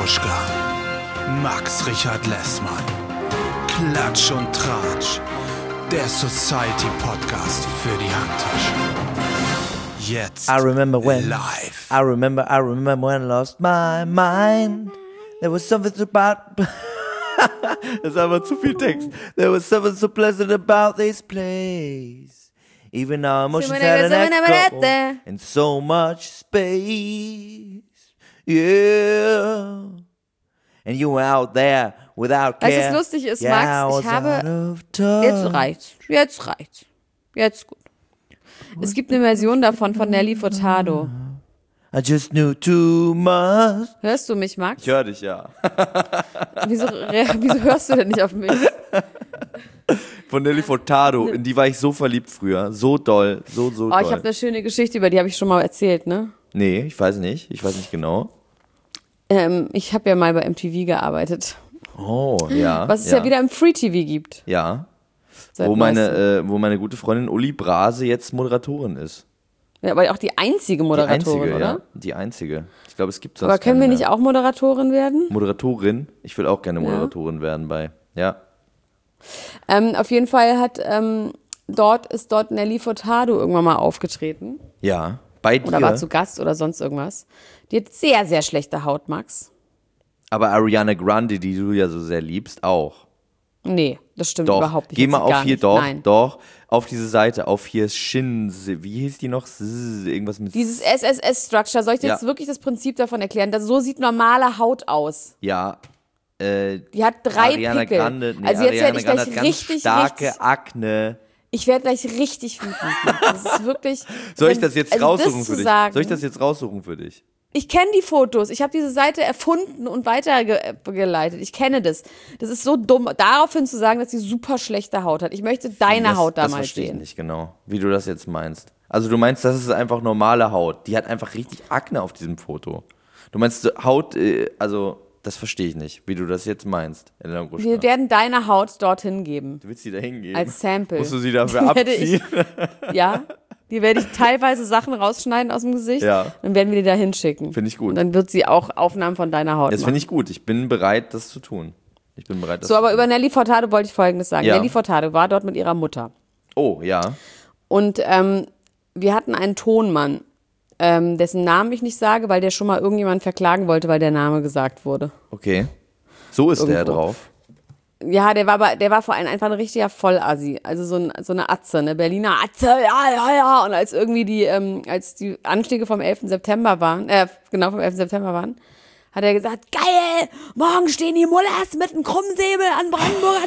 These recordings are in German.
Gruschka, Max Richard Lessmann, Klatsch und Tratsch, der Society-Podcast für die Handtasche. Jetzt I remember when live. I remember when I lost my mind. There was something about das ist aber zu viel Text. There was something so pleasant about this place. Even our emotions had an echo and so much space. Yeah. And you were out there without care. Weißt du, was lustig ist, Max? Ich habe... Jetzt reicht's. Jetzt gut. Es gibt eine Version davon von Nelly Furtado. I just knew too much. Hörst du mich, Max? Ich höre dich, ja. Wieso hörst du denn nicht auf mich? Von Nelly Furtado, in die war ich so verliebt früher. So doll, so doll. Ich habe eine schöne Geschichte, über die habe ich schon mal erzählt, ne? Nee, ich weiß nicht genau. Ich habe ja mal bei MTV gearbeitet. Oh, ja. Was es ja wieder im Free TV gibt. Ja. Seit Wo meine gute Freundin Uli Brase jetzt Moderatorin ist. Ja, aber auch die einzige Moderatorin, oder? Ja, die einzige. Ich glaube, es gibt sonst Aber können wir keine nicht mehr. auch Moderatorin werden? Moderatorin? Ich will auch gerne Moderatorin werden ja. Auf jeden Fall ist dort Nelly Furtado irgendwann mal aufgetreten. Ja, bei dir. Oder war zu Gast oder sonst irgendwas. Die hat sehr, sehr schlechte Haut, Max. Aber Ariana Grande, die du ja so sehr liebst, auch. Nee, das stimmt Doch. überhaupt nicht. Geh mal Hat sie auf gar hier, nicht. doch, auf diese Seite, auf hier Shin, wie hieß die noch? Irgendwas mit Dieses SSS-Structure, soll ich dir jetzt wirklich das Prinzip davon erklären? So sieht normale Haut aus. Ja. Die hat 3 Ariana Pickel. Grande, Also jetzt werde ich Grande gleich hat ganz richtig starke Akne. Ich werde gleich richtig wütend. Das ist wirklich... Soll ich das jetzt raussuchen für dich? Sagen, Soll ich das jetzt raussuchen für dich? Ich kenne die Fotos. Ich habe diese Seite erfunden und weitergeleitet. Ich kenne das. Das ist so dumm, daraufhin zu sagen, dass sie super schlechte Haut hat. Ich möchte deine Haut da mal sehen. Das verstehe ich sehen. nicht genau, wie du das jetzt meinst. Also du meinst, das ist einfach normale Haut. Die hat einfach richtig Akne auf diesem Foto. Du meinst Haut, also das verstehe ich nicht, wie du das jetzt meinst, Elena Gruschka. Wir werden deine Haut dorthin geben. Du willst sie da hingeben? Als Sample. Musst du sie dafür abziehen? Die werde ich teilweise Sachen rausschneiden aus dem Gesicht. Ja. Dann werden wir die da hinschicken. Finde ich gut. Und dann wird sie auch Aufnahmen von deiner Haut Das machen. finde ich gut. Ich bin bereit, das zu tun. Aber über Nelly Furtado wollte ich Folgendes sagen. Ja. Nelly Furtado war dort mit ihrer Mutter. Oh, ja. Und wir hatten einen Tonmann, dessen Namen ich nicht sage, weil der schon mal irgendjemand verklagen wollte, weil der Name gesagt wurde. Okay. So ist der Irgendwo. drauf. Ja, der war vor allem einfach ein richtiger Vollassi. Also so eine Atze, eine Berliner Atze, ja. Und als irgendwie als die Anschläge vom 11. September waren, vom 11. September waren, hat er gesagt, geil, morgen stehen die Mullers mit einem Krummsäbel an Brandenburger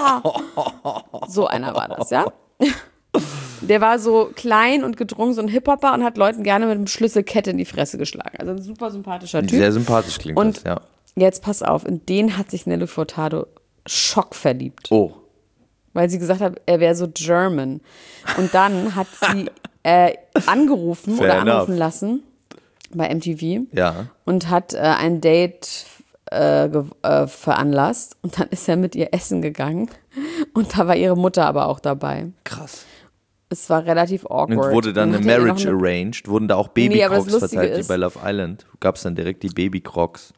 Tor. So einer war das, ja. Der war so klein und gedrungen, so ein Hip-Hopper und hat Leuten gerne mit einem Schlüsselkette in die Fresse geschlagen. Also ein super sympathischer Typ. Sehr sympathisch klingt und das, ja. Jetzt pass auf, in den hat sich Nelly Furtado schockverliebt. Oh. Weil sie gesagt hat, er wäre so German. Und dann hat sie angerufen lassen bei MTV und hat ein Date veranlasst. Und dann ist er mit ihr essen gegangen. Und da war ihre Mutter aber auch dabei. Krass. Es war relativ awkward. Und wurde dann eine Marriage arranged? Wurden da auch Baby-Crocs verteilt, wie bei Love Island? Gab es dann direkt die Baby-Crocs?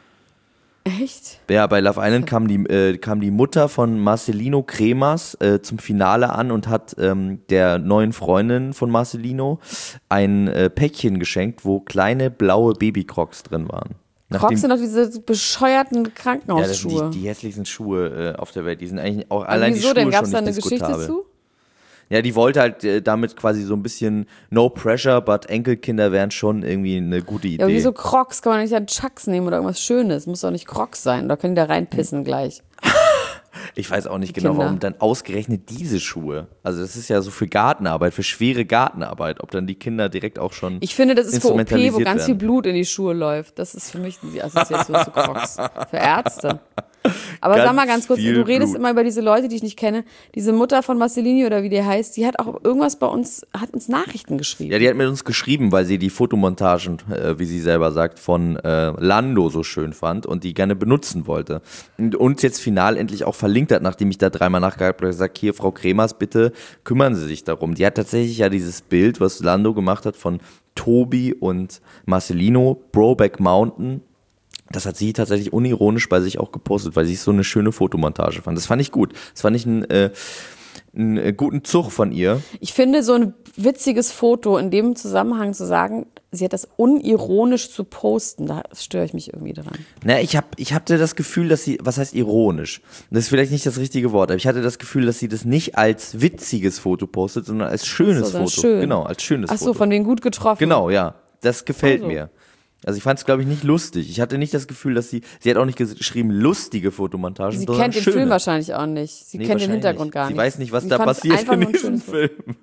Echt? Ja, bei Love Island kam die Mutter von Marcelino Cremas zum Finale an und hat der neuen Freundin von Marcelino ein Päckchen geschenkt, wo kleine blaue Baby-Crocs drin waren. Crocs sind doch diese bescheuerten Krankenhausschuhe. Ja, das sind die hässlichsten Schuhe auf der Welt. Die sind eigentlich auch allein die Schuhe denn? Gab's schon da nicht eine diskutabel. Geschichte zu? Ja, die wollte halt damit quasi so ein bisschen no pressure, but Enkelkinder wären schon irgendwie eine gute Idee. Ja, aber wieso Crocs? Kann man nicht dann Chucks nehmen oder irgendwas Schönes? Muss doch nicht Crocs sein. Da können die da reinpissen gleich. Ich weiß auch nicht genau, warum dann ausgerechnet diese Schuhe. Also das ist ja so für Gartenarbeit, für schwere Gartenarbeit, ob dann die Kinder direkt auch schon Ich finde, das ist für OP, wo ganz viel werden. Blut in die Schuhe läuft. Das ist für mich die Assoziation zu Crocs. Für Ärzte. Aber Ganz sag mal ganz kurz, viel du redest Blut. immer über diese Leute, die ich nicht kenne. Diese Mutter von Marcelini oder wie der heißt, die hat auch irgendwas hat uns Nachrichten geschrieben. Ja, die hat mit uns geschrieben, weil sie die Fotomontagen, wie sie selber sagt, von Lando so schön fand und die gerne benutzen wollte. Und uns jetzt final endlich auch verlinkt hat, nachdem ich da dreimal nachgehakt habe, gesagt, hier, Frau Kremers, bitte kümmern Sie sich darum. Die hat tatsächlich ja dieses Bild, was Lando gemacht hat von Tobi und Marcelino, Brokeback Mountain, Das hat sie tatsächlich unironisch bei sich auch gepostet, weil sie es so eine schöne Fotomontage fand. Das fand ich gut. Das fand ich einen guten Zug von ihr. Ich finde so ein witziges Foto in dem Zusammenhang zu sagen, sie hat das unironisch zu posten, da störe ich mich irgendwie dran. Na, ich hatte das Gefühl, dass sie, was heißt ironisch? Das ist vielleicht nicht das richtige Wort, aber ich hatte das Gefühl, dass sie das nicht als witziges Foto postet, sondern als schönes Foto. Schön. Genau, als schönes Foto. Ach so, von denen gut getroffen. Genau, ja. Das gefällt mir. Also ich fand es, glaube ich, nicht lustig. Ich hatte nicht das Gefühl, dass sie hat auch nicht geschrieben, lustige Fotomontagen, Sie sondern kennt den schöne. Film wahrscheinlich auch nicht. Sie kennt den Hintergrund gar nicht. Sie weiß nicht, was Sie da fand passiert einfach in nur ein diesem schönes Foto. Film.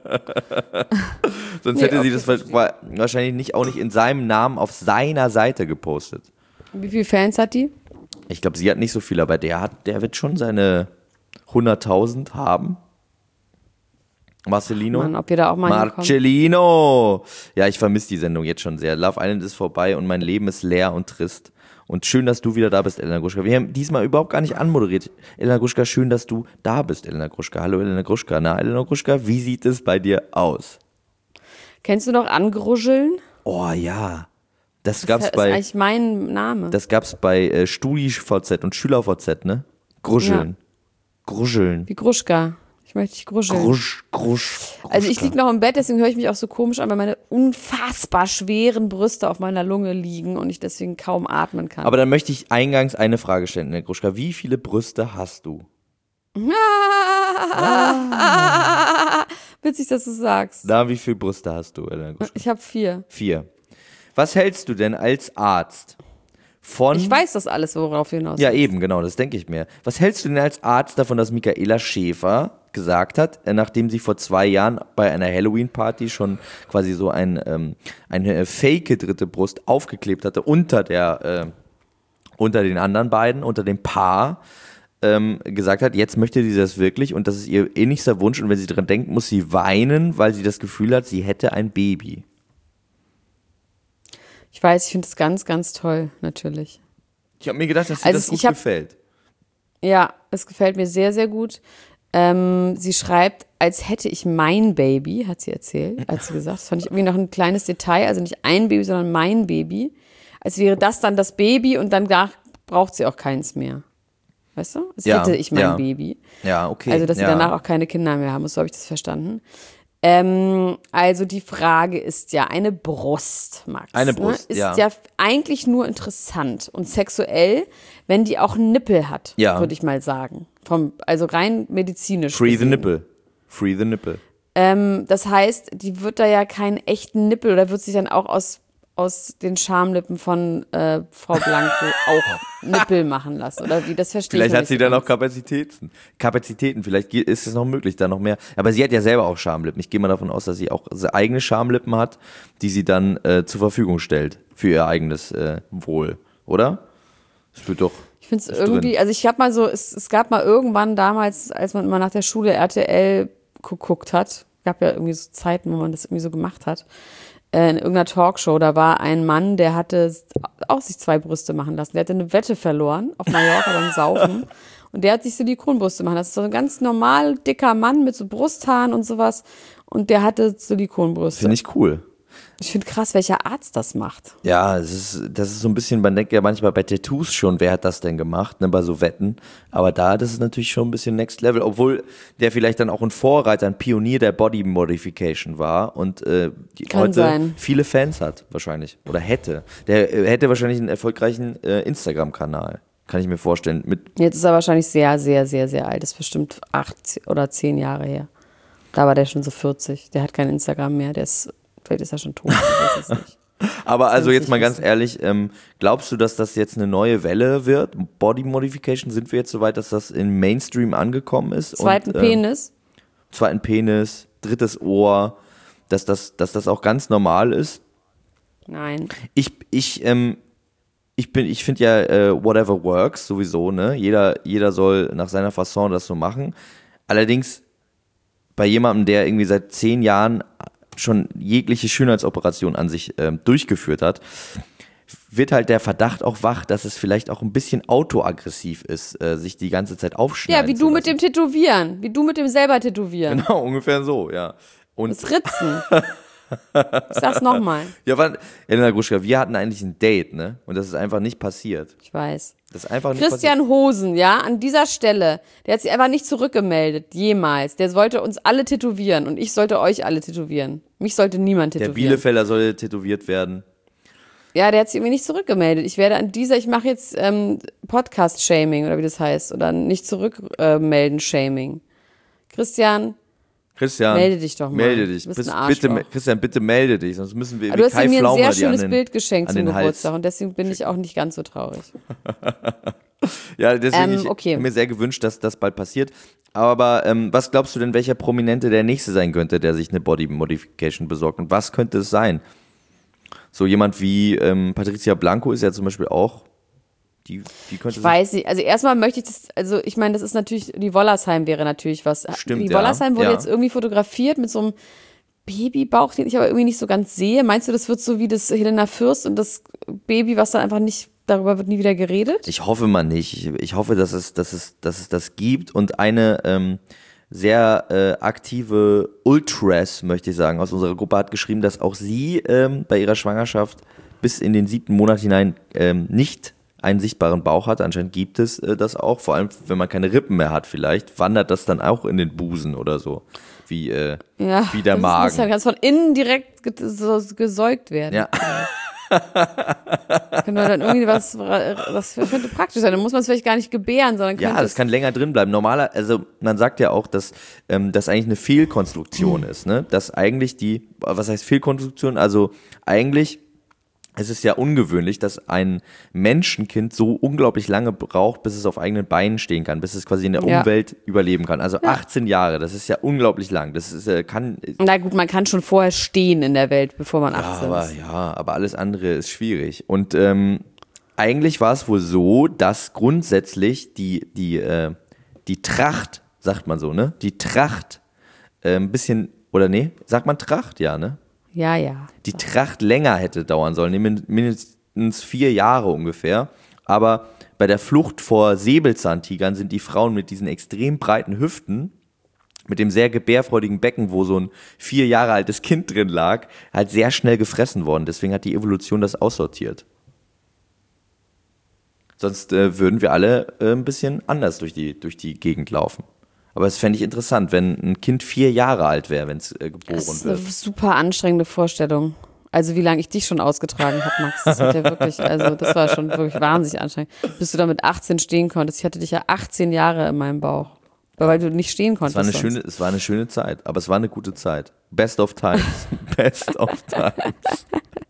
Sonst hätte sie das wahrscheinlich auch nicht in seinem Namen auf seiner Seite gepostet. Wie viele Fans hat die? Ich glaube, sie hat nicht so viel, aber der wird schon seine 100.000 haben. Marcelino. Mann, ob wir da auch mal Marcellino! Ja, ich vermisse die Sendung jetzt schon sehr. Love Island ist vorbei und mein Leben ist leer und trist. Und schön, dass du wieder da bist, Elena Gruschka. Wir haben diesmal überhaupt gar nicht anmoderiert. Elena Gruschka, schön, dass du da bist, Elena Gruschka. Hallo, Elena Gruschka. Na, Elena Gruschka, wie sieht es bei dir aus? Kennst du noch Angruscheln? Oh ja. Das ist eigentlich mein Name. Das gab's bei StudiVZ und SchülerVZ, ne? Gruscheln. Ja. Gruscheln. Wie Gruschka. Ich möchte dich gruscheln. Gruschka. Also ich liege noch im Bett, deswegen höre ich mich auch so komisch an, weil meine unfassbar schweren Brüste auf meiner Lunge liegen und ich deswegen kaum atmen kann. Aber dann möchte ich eingangs eine Frage stellen, Herr Gruschka. Wie viele Brüste hast du? Witzig, dass du sagst. Wie viele Brüste hast du, Elena Gruschka? Ich habe 4. 4. Was hältst du denn als Arzt von... Ich weiß das alles, worauf du hinaus Ja, eben, genau, das denke ich mir. Was hältst du denn als Arzt davon, dass Michaela Schäfer gesagt hat, nachdem sie vor 2 Jahren bei einer Halloween-Party schon quasi so eine fake dritte Brust aufgeklebt hatte unter den anderen beiden, unter dem Paar, gesagt hat, jetzt möchte sie das wirklich und das ist ihr innigster Wunsch und wenn sie dran denkt, muss sie weinen, weil sie das Gefühl hat, sie hätte ein Baby. Ich weiß, ich finde das ganz, ganz toll, natürlich. Ich habe mir gedacht, dass dir das gut gefällt. Ja, es gefällt mir sehr, sehr gut. Sie schreibt, als hätte ich mein Baby, hat sie erzählt, hat sie gesagt. Das fand ich irgendwie noch ein kleines Detail, also nicht ein Baby, sondern mein Baby. Als wäre das dann das Baby und dann braucht sie auch keins mehr. Weißt du? Als hätte ich mein Baby. Ja, okay. Also, dass sie danach auch keine Kinder mehr haben muss, so habe ich das verstanden. Also die Frage ist ja eine Brust, Max. Eine Brust, ne? Ist ja eigentlich nur interessant und sexuell, wenn die auch Nippel hat, würde ich mal sagen. Also rein medizinisch. Free the nipple. Free the nipple. Das heißt, die wird da ja keinen echten Nippel oder wird sich dann auch aus den Schamlippen von Frau Blanco auch Nippel machen lassen, oder wie, das verstehe ich nicht. Vielleicht hat sie dann auch Kapazitäten, vielleicht ist es noch möglich, da noch mehr. Aber sie hat ja selber auch Schamlippen. Ich gehe mal davon aus, dass sie auch eigene Schamlippen hat, die sie dann zur Verfügung stellt für ihr eigenes Wohl, oder? Das wird doch. Ich finde es irgendwie, also ich habe mal so, es gab mal irgendwann damals, als man immer nach der Schule RTL geguckt hat, gab ja irgendwie so Zeiten, wo man das irgendwie so gemacht hat, in irgendeiner Talkshow, da war ein Mann, der hatte auch sich 2 Brüste machen lassen. Der hatte eine Wette verloren auf Mallorca beim Saufen. Und der hat sich Silikonbrüste machen lassen. Das ist so ein ganz normal dicker Mann mit so Brusthaaren und sowas. Und der hatte Silikonbrüste. Finde ich cool. Ich finde krass, welcher Arzt das macht. Ja, das ist so ein bisschen, man denkt ja manchmal bei Tattoos schon, wer hat das denn gemacht, ne, bei so Wetten. Aber das ist natürlich schon ein bisschen Next Level, obwohl der vielleicht dann auch ein Vorreiter, ein Pionier der Body Modification war und heute viele Fans hat wahrscheinlich oder hätte. Der hätte wahrscheinlich einen erfolgreichen Instagram-Kanal, kann ich mir vorstellen. Jetzt ist er wahrscheinlich sehr, sehr, sehr, sehr alt. Das ist bestimmt 8 oder 10 Jahre her. Da war der schon so 40. Der hat kein Instagram mehr, vielleicht ist er schon tot, ich weiß es nicht. Aber also jetzt mal ganz ehrlich, glaubst du, dass das jetzt eine neue Welle wird? Body Modification, sind wir jetzt so weit, dass das im Mainstream angekommen ist? Zweiten Penis, drittes Ohr, dass das auch ganz normal ist? Nein. Ich finde ja whatever works sowieso, ne? Jeder soll nach seiner Fasson das so machen. Allerdings bei jemandem, der irgendwie seit 10 Jahren schon jegliche Schönheitsoperation an sich durchgeführt hat, wird halt der Verdacht auch wach, dass es vielleicht auch ein bisschen autoaggressiv ist, sich die ganze Zeit aufschneiden. Ja, wie du mit dem Tätowieren, wie du mit dem selber Tätowieren. Genau, ungefähr so, ja. Und das Ritzen. Ich sag's nochmal. Ja, Elena Gruschka, wir hatten eigentlich ein Date, ne? Und das ist einfach nicht passiert. Ich weiß. Das ist einfach nicht Christian Hosen, ja, an dieser Stelle, der hat sich einfach nicht zurückgemeldet, jemals. Der sollte uns alle tätowieren und ich sollte euch alle tätowieren. Mich sollte niemand Der tätowieren. Bielefelder soll tätowiert werden. Ja, der hat sich irgendwie nicht zurückgemeldet. Ich mache jetzt Podcast-Shaming oder wie das heißt. Oder nicht zurückmelden-Shaming. Christian, melde dich doch mal. Melde dich. Du bist ein Arschloch. Bitte, Christian, bitte melde dich, sonst müssen wir Aber du hast Kai mir ein Pflaumer sehr schönes an Bild geschenkt an zum den Hals Geburtstag und deswegen bin ich auch nicht ganz so traurig. Ja, deswegen okay. ich habe mir sehr gewünscht, dass das bald passiert. Aber was glaubst du denn, welcher Prominente der Nächste sein könnte, der sich eine Body Modification besorgt? Und was könnte es sein? So jemand wie Patricia Blanco ist ja zum Beispiel auch, die könnte Ich weiß nicht, also erstmal möchte ich das, also ich meine, das ist natürlich, die Wollersheim wäre natürlich was. Stimmt, die ja. Wollersheim wurde Ja. jetzt irgendwie fotografiert mit so einem Babybauch, den ich aber irgendwie nicht so ganz sehe. Meinst du, das wird so wie das Helena Fürst und das Baby, was dann einfach nicht, darüber wird nie wieder geredet? Ich hoffe mal nicht. Ich hoffe, dass es das gibt und eine sehr aktive Ultras, möchte ich sagen, aus unserer Gruppe hat geschrieben, dass auch sie bei ihrer Schwangerschaft bis in den 7. Monat hinein nicht einen sichtbaren Bauch hat. Anscheinend gibt es das auch, vor allem wenn man keine Rippen mehr hat vielleicht, wandert das dann auch in den Busen oder so, wie der Magen. Das kann von innen direkt gesäugt werden. Ja. Können wir dann irgendwie das könnte praktisch sein. Dann muss man es vielleicht gar nicht gebären, sondern Ja, könnte das kann länger drin bleiben. Also man sagt ja auch, dass das eigentlich eine Fehlkonstruktion ist, ne? Dass eigentlich was heißt Fehlkonstruktion? Also eigentlich es ist ja ungewöhnlich, dass ein Menschenkind so unglaublich lange braucht, bis es auf eigenen Beinen stehen kann, bis es quasi in der Umwelt überleben kann. Also 18 Jahre, das ist ja unglaublich lang. Das ist, Na gut, man kann schon vorher stehen in der Welt, bevor man 18 ist. aber alles andere ist schwierig. Und eigentlich war es wohl so, dass grundsätzlich die Tracht, sagt man so, ne? Die Tracht ein bisschen, oder nee, sagt man Tracht? Ja, ne? Ja. Die Tracht länger hätte dauern sollen, mindestens 4 Jahre ungefähr. Aber bei der Flucht vor Säbelzahntigern sind die Frauen mit diesen extrem breiten Hüften, mit dem sehr gebärfreudigen Becken, wo so ein 4 Jahre altes Kind drin lag, halt sehr schnell gefressen worden. Deswegen hat die Evolution das aussortiert. Sonst würden wir alle ein bisschen anders durch die Gegend laufen. Aber das fände ich interessant, wenn ein Kind 4 Jahre alt wäre, wenn es geboren wird. Das ist eine super anstrengende Vorstellung. Also wie lange ich dich schon ausgetragen habe, Max. Das hat ja wirklich, also das war schon wirklich wahnsinnig anstrengend. Bis du da mit 18 stehen konntest. Ich hatte dich ja 18 Jahre in meinem Bauch. Weil du nicht stehen konntest. Es war eine schöne Zeit, aber es war eine gute Zeit. Best of times. Best of times.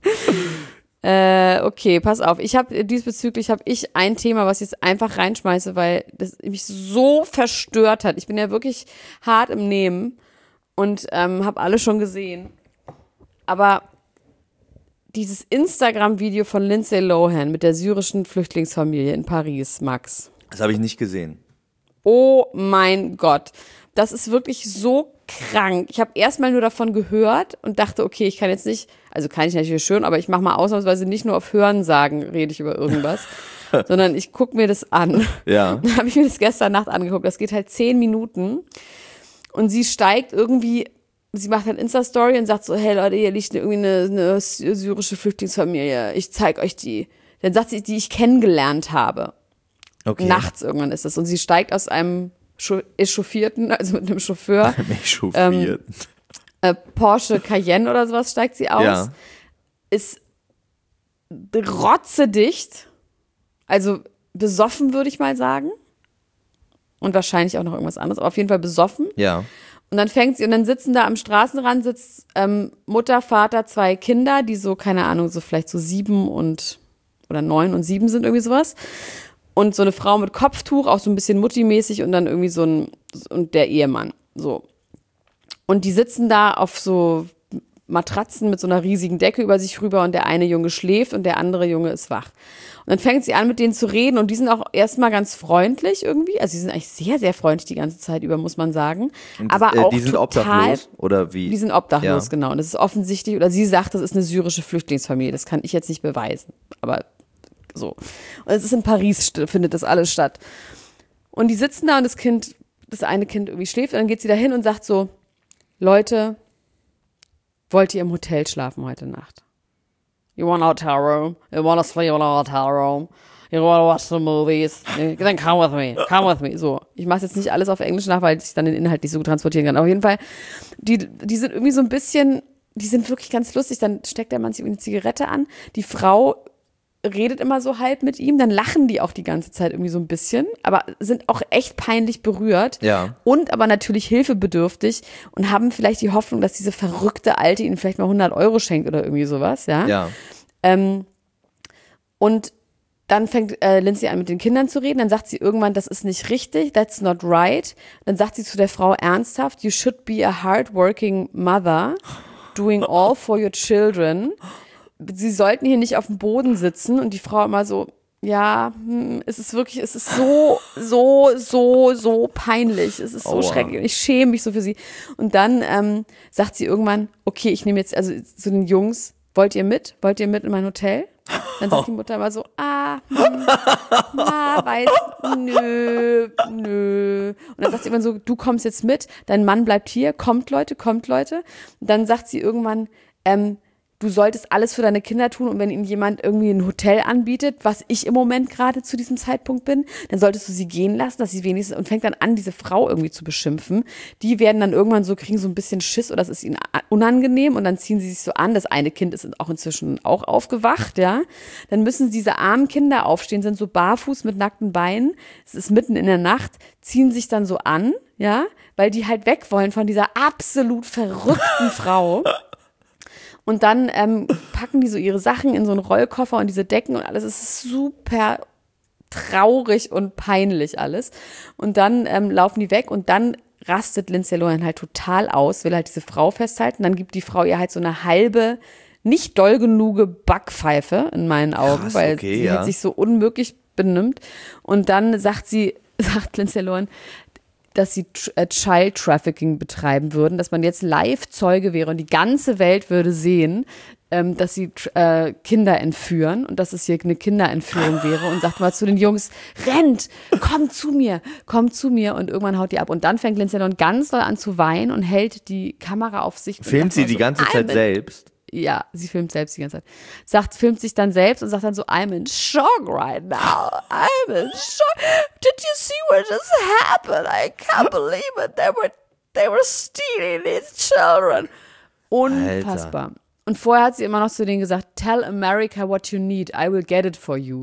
Okay, pass auf. Diesbezüglich habe ich ein Thema, was ich jetzt einfach reinschmeiße, weil das mich so verstört hat. Ich bin ja wirklich hart im Nehmen und habe alle schon gesehen. Aber dieses Instagram-Video von Lindsay Lohan mit der syrischen Flüchtlingsfamilie in Paris, Max. Das habe ich nicht gesehen. Oh mein Gott. Das ist wirklich so krank. Ich habe erstmal nur davon gehört und dachte, okay, ich kann jetzt nicht, also kann ich natürlich schon, aber ich mache mal ausnahmsweise nicht nur auf Hörensagen rede ich über irgendwas, sondern ich gucke mir das an. Ja. Dann habe ich mir das gestern Nacht angeguckt. Das geht halt 10 Minuten und sie steigt irgendwie, sie macht halt Insta-Story und sagt so, hey Leute, hier liegt irgendwie eine syrische Flüchtlingsfamilie, ich zeig euch die. Dann sagt sie, die ich kennengelernt habe. Okay. Nachts irgendwann ist das. Und sie steigt aus einem echauffierten, also mit einem Chauffeur, Porsche Cayenne oder sowas steigt sie aus. Ja. Ist rotzedicht, also besoffen, würde ich mal sagen. Und wahrscheinlich auch noch irgendwas anderes, aber auf jeden Fall besoffen. Ja. Und dann sitzen da am Straßenrand, sitzt Mutter, Vater, 2 Kinder, die so, keine Ahnung, so vielleicht so 7 oder 9 und 7 sind, irgendwie sowas. Und so eine Frau mit Kopftuch, auch so ein bisschen Mutti-mäßig und dann irgendwie und der Ehemann, so. Und die sitzen da auf so Matratzen mit so einer riesigen Decke über sich rüber und der eine Junge schläft und der andere Junge ist wach. Und dann fängt sie an, mit denen zu reden und die sind auch erstmal ganz freundlich irgendwie. Also die sind eigentlich sehr, sehr freundlich die ganze Zeit über, muss man sagen. Und aber auch die sind total, obdachlos, oder wie? Die sind obdachlos, Ja. genau. Und das ist offensichtlich, oder sie sagt, das ist eine syrische Flüchtlingsfamilie. Das kann ich jetzt nicht beweisen, aber so. Und es ist in Paris, findet das alles statt. Und die sitzen da und das eine Kind irgendwie schläft und dann geht sie da hin und sagt so, Leute, wollt ihr im Hotel schlafen heute Nacht? You want a hotel room? You want to sleep in a hotel room? You want to watch the movies? Then come with me. Come with me. So, ich mache jetzt nicht alles auf Englisch nach, weil ich dann den Inhalt nicht so gut transportieren kann. Auf jeden Fall, die sind irgendwie so ein bisschen, die sind wirklich ganz lustig. Dann steckt der Mann sich eine Zigarette an. Die Frau redet immer so halb mit ihm, dann lachen die auch die ganze Zeit irgendwie so ein bisschen, aber sind auch echt peinlich berührt und aber natürlich hilfebedürftig und haben vielleicht die Hoffnung, dass diese verrückte Alte ihnen vielleicht mal 100 Euro schenkt oder irgendwie sowas, ja. Und dann fängt Lindsay an mit den Kindern zu reden, dann sagt sie irgendwann, das ist nicht richtig, that's not right. Dann sagt sie zu der Frau ernsthaft, you should be a hardworking mother, doing all for your children. Sie sollten hier nicht auf dem Boden sitzen und die Frau immer so, ja, es ist so peinlich, es ist so schrecklich und ich schäme mich so für sie. Und dann sagt sie irgendwann, okay, ich nehme jetzt, also zu den Jungs, wollt ihr mit in mein Hotel? Dann sagt die Mutter immer so, nö. Und dann sagt sie immer so, du kommst jetzt mit, dein Mann bleibt hier, kommt Leute. Und dann sagt sie irgendwann, du solltest alles für deine Kinder tun und wenn ihnen jemand irgendwie ein Hotel anbietet, was ich im Moment gerade zu diesem Zeitpunkt bin, dann solltest du sie gehen lassen, dass sie wenigstens, und fängt dann an, diese Frau irgendwie zu beschimpfen. Die werden dann irgendwann so, kriegen so ein bisschen Schiss oder das ist ihnen unangenehm und dann ziehen sie sich so an. Das eine Kind ist auch inzwischen auch aufgewacht, ja. Dann müssen diese armen Kinder aufstehen, sind so barfuß mit nackten Beinen. Es ist mitten in der Nacht, ziehen sich dann so an, ja, weil die halt weg wollen von dieser absolut verrückten Frau. Und dann packen die so ihre Sachen in so einen Rollkoffer und diese Decken und alles. Es ist super traurig und peinlich alles. Und dann laufen die weg und dann rastet Lindsay Lohan halt total aus, will halt diese Frau festhalten. Dann gibt die Frau ihr halt so eine halbe, nicht doll genuge Backpfeife in meinen Augen, krass, weil sie halt sich so unmöglich benimmt. Und dann sagt Lindsay Lohan, dass sie Child Trafficking betreiben würden, dass man jetzt Live-Zeuge wäre und die ganze Welt würde sehen, dass sie Kinder entführen und dass es hier eine Kinderentführung wäre und sagt mal zu den Jungs, rennt, kommt zu mir und irgendwann haut die ab und dann fängt Lindsay Lohan ganz doll an zu weinen und hält die Kamera auf sich. Filmt sie die ganze Zeit selbst? Ja, sie filmt selbst die ganze Zeit. Filmt sich dann selbst und sagt dann so, I'm in shock right now. I'm in shock. Did you see what just happened? I can't believe it. They were stealing these children. Unfassbar. Alter. Und vorher hat sie immer noch zu denen gesagt, tell America what you need. I will get it for you.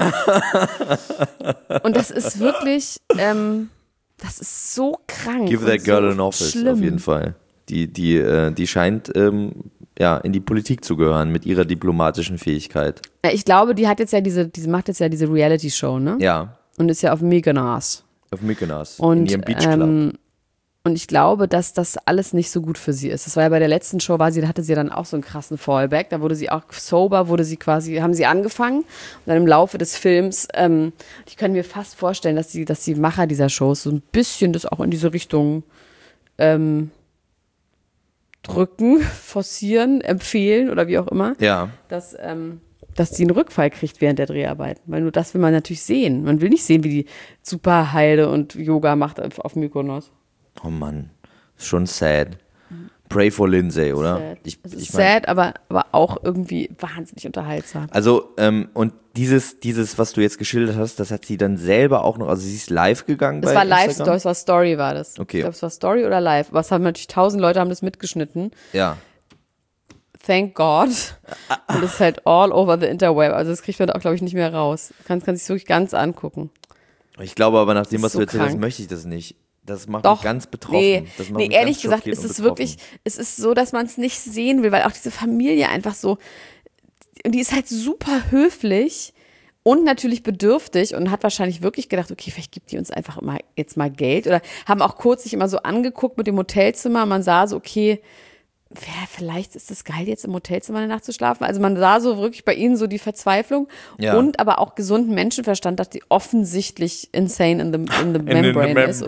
Und das ist wirklich, das ist so krank. Give that girl an office, schlimm. Auf jeden Fall. Die scheint in die Politik zu gehören mit ihrer diplomatischen Fähigkeit. Ich glaube, die hat jetzt ja macht jetzt ja diese Reality-Show, ne? Ja. Und ist ja auf Mykonos. In ihrem Beachclub. Und ich glaube, dass das alles nicht so gut für sie ist. Das war ja bei der letzten Show, da hatte sie dann auch so einen krassen Fallback. Da wurde sie auch sober, haben sie angefangen. Und dann im Laufe des Films, ich kann mir fast vorstellen, dass die Macher dieser Shows so ein bisschen das auch in diese Richtung drücken, forcieren, empfehlen oder wie auch immer, dass die einen Rückfall kriegt während der Dreharbeiten. Weil nur das will man natürlich sehen. Man will nicht sehen, wie die Superheile und Yoga macht auf Mykonos. Oh Mann, ist schon sad. Pray for Lindsay, oder? Sad. Es ist sad, aber auch irgendwie wahnsinnig unterhaltsam. Also, und dieses, was du jetzt geschildert hast, das hat sie dann selber auch noch, also sie ist live gegangen bei Instagram? Das war Story, war das. Okay. Ich glaube, es war Story oder live. Was haben natürlich 1000 Leute haben das mitgeschnitten. Ja. Thank God. Und das ist halt all over the interweb. Also das kriegt man auch, glaube ich, nicht mehr raus. Kann sich wirklich ganz angucken. Ich glaube aber, nach dem, was so du erzählt hast, möchte ich das nicht. Das macht mich ganz betroffen. Nee, ehrlich gesagt, es ist so, dass man es nicht sehen will, weil auch diese Familie einfach so, die ist halt super höflich und natürlich bedürftig und hat wahrscheinlich wirklich gedacht, okay, vielleicht gibt die uns einfach jetzt mal Geld oder haben auch kurz sich immer so angeguckt mit dem Hotelzimmer und man sah so, okay, vielleicht ist es geil, jetzt im Hotelzimmer eine Nacht zu schlafen. Also man sah so wirklich bei ihnen so die Verzweiflung und aber auch gesunden Menschenverstand, dass die offensichtlich insane in the membrane ist.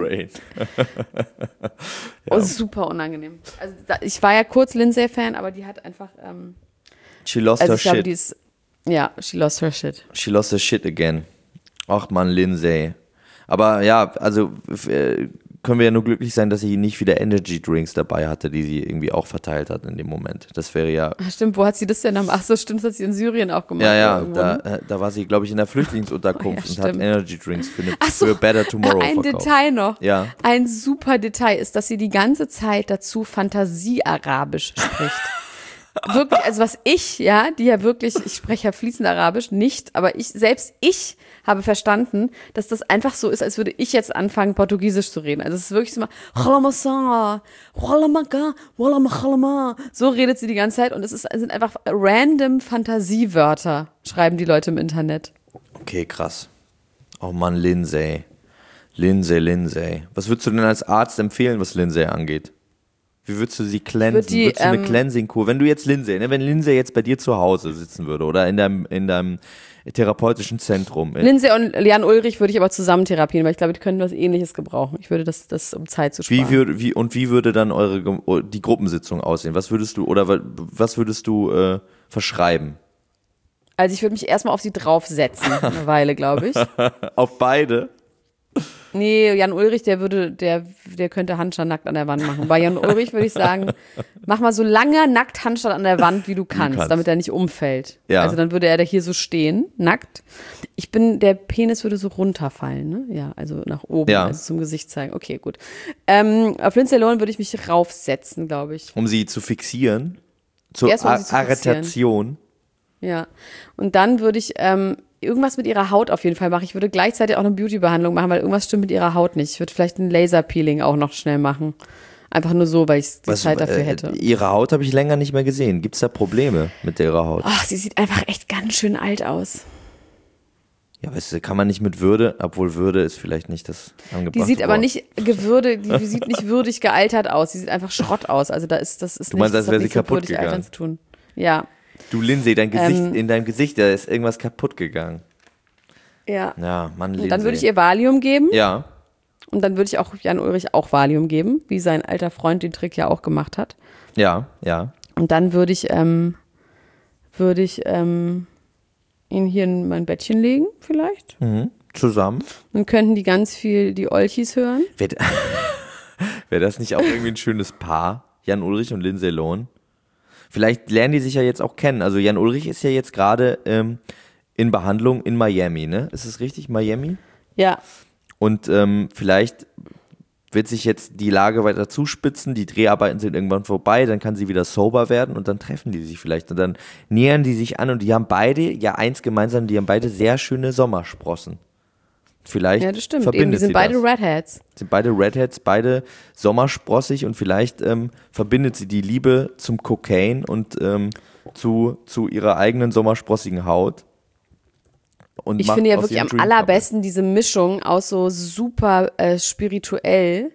Und super unangenehm. Also ich war ja kurz Lindsay-Fan, aber die hat einfach she lost her shit. She lost her shit. She lost her shit again. Ach man, Lindsay. Aber ja, also können wir ja nur glücklich sein, dass sie nicht wieder Energy Drinks dabei hatte, die sie irgendwie auch verteilt hat in dem Moment. Das wäre ja... Ach, stimmt, wo hat sie das denn am... Ach so, stimmt, das hat sie in Syrien auch gemacht. Ja, irgendwo, ne? da war sie, glaube ich, in der Flüchtlingsunterkunft und hat stimmt. Energy Drinks Ach so, für Better Tomorrow ein verkauft. Detail noch. Ja. Ein super Detail ist, dass sie die ganze Zeit dazu Fantasie-Arabisch spricht. Wirklich, also was ich, die ja wirklich, ich spreche ja fließend Arabisch, nicht, aber selbst ich habe verstanden, dass das einfach so ist, als würde ich jetzt anfangen, Portugiesisch zu reden. Also es ist wirklich so mal, so redet sie die ganze Zeit und es sind einfach random Fantasiewörter, schreiben die Leute im Internet. Okay, krass. Oh Mann, Lindsay. Was würdest du denn als Arzt empfehlen, was Lindsay angeht? Wie würdest du sie cleansen? Würdest du eine Cleansing-Kur, wenn du jetzt Lindsay, wenn Lindsay jetzt bei dir zu Hause sitzen würde oder in deinem therapeutischen Zentrum. Lindsay und Jan Ulrich würde ich aber zusammen therapieren, weil ich glaube, die können was Ähnliches gebrauchen. Ich würde das um Zeit zu sparen. Wie würde dann die Gruppensitzung aussehen? Was würdest du verschreiben? Also ich würde mich erstmal auf sie draufsetzen, eine Weile, glaube ich. Auf beide? Nee, Jan Ulrich, der könnte Handstand nackt an der Wand machen. Bei Jan Ulrich würde ich sagen, mach mal so lange nackt Handstand an der Wand, wie du kannst, damit er nicht umfällt. Ja. Also dann würde er da hier so stehen, nackt. Der Penis würde so runterfallen, ne? Ja, also nach oben, also zum Gesicht zeigen. Okay, gut. Auf Lindsay Lohan würde ich mich raufsetzen, glaube ich. Um sie zu fixieren? Zur Arretation? Ja. Und dann würde ich irgendwas mit ihrer Haut auf jeden Fall machen. Ich würde gleichzeitig auch eine Beauty-Behandlung machen, weil irgendwas stimmt mit ihrer Haut nicht. Ich würde vielleicht ein Laser-Peeling auch noch schnell machen. Einfach nur so, weil ich die Zeit dafür hätte. Ihre Haut habe ich länger nicht mehr gesehen. Gibt es da Probleme mit ihrer Haut? Ach, sie sieht einfach echt ganz schön alt aus. Ja, weißt du, kann man nicht mit Würde, obwohl Würde ist vielleicht nicht das angebrachte Die sieht aber Wort. nicht die sieht nicht würdig gealtert aus. Sie sieht einfach Schrott aus. Also das ist du meinst, als wäre sie kaputt würdig gegangen? altern zu tun. Ja. Du Lindsay, in deinem Gesicht, da ist irgendwas kaputt gegangen. Ja. Ja, Mann, Lindsay. Und dann würde ich ihr Valium geben. Ja. Und dann würde ich auch Jan Ulrich auch Valium geben, wie sein alter Freund den Trick ja auch gemacht hat. Ja. Und dann würde ich ihn hier in mein Bettchen legen, vielleicht. Zusammen. Dann könnten die ganz viel die Olchis hören. Wäre das nicht auch irgendwie ein schönes Paar? Jan Ulrich und Lindsay Lohan? Vielleicht lernen die sich ja jetzt auch kennen. Also Jan Ulrich ist ja jetzt gerade in Behandlung in Miami, ne? Ist es richtig, Miami? Ja. Und vielleicht wird sich jetzt die Lage weiter zuspitzen, die Dreharbeiten sind irgendwann vorbei, dann kann sie wieder sober werden und dann treffen die sich vielleicht und dann nähern die sich an und die haben beide, ja eins gemeinsam, die haben beide sehr schöne Sommersprossen. Vielleicht ja, das stimmt. verbindet Eben, die sind sie beide das. Redheads. Sind beide Redheads, beide sommersprossig und vielleicht verbindet sie die Liebe zum Kokain und zu ihrer eigenen sommersprossigen Haut. Und ich finde ja wirklich am allerbesten diese Mischung aus so super spirituell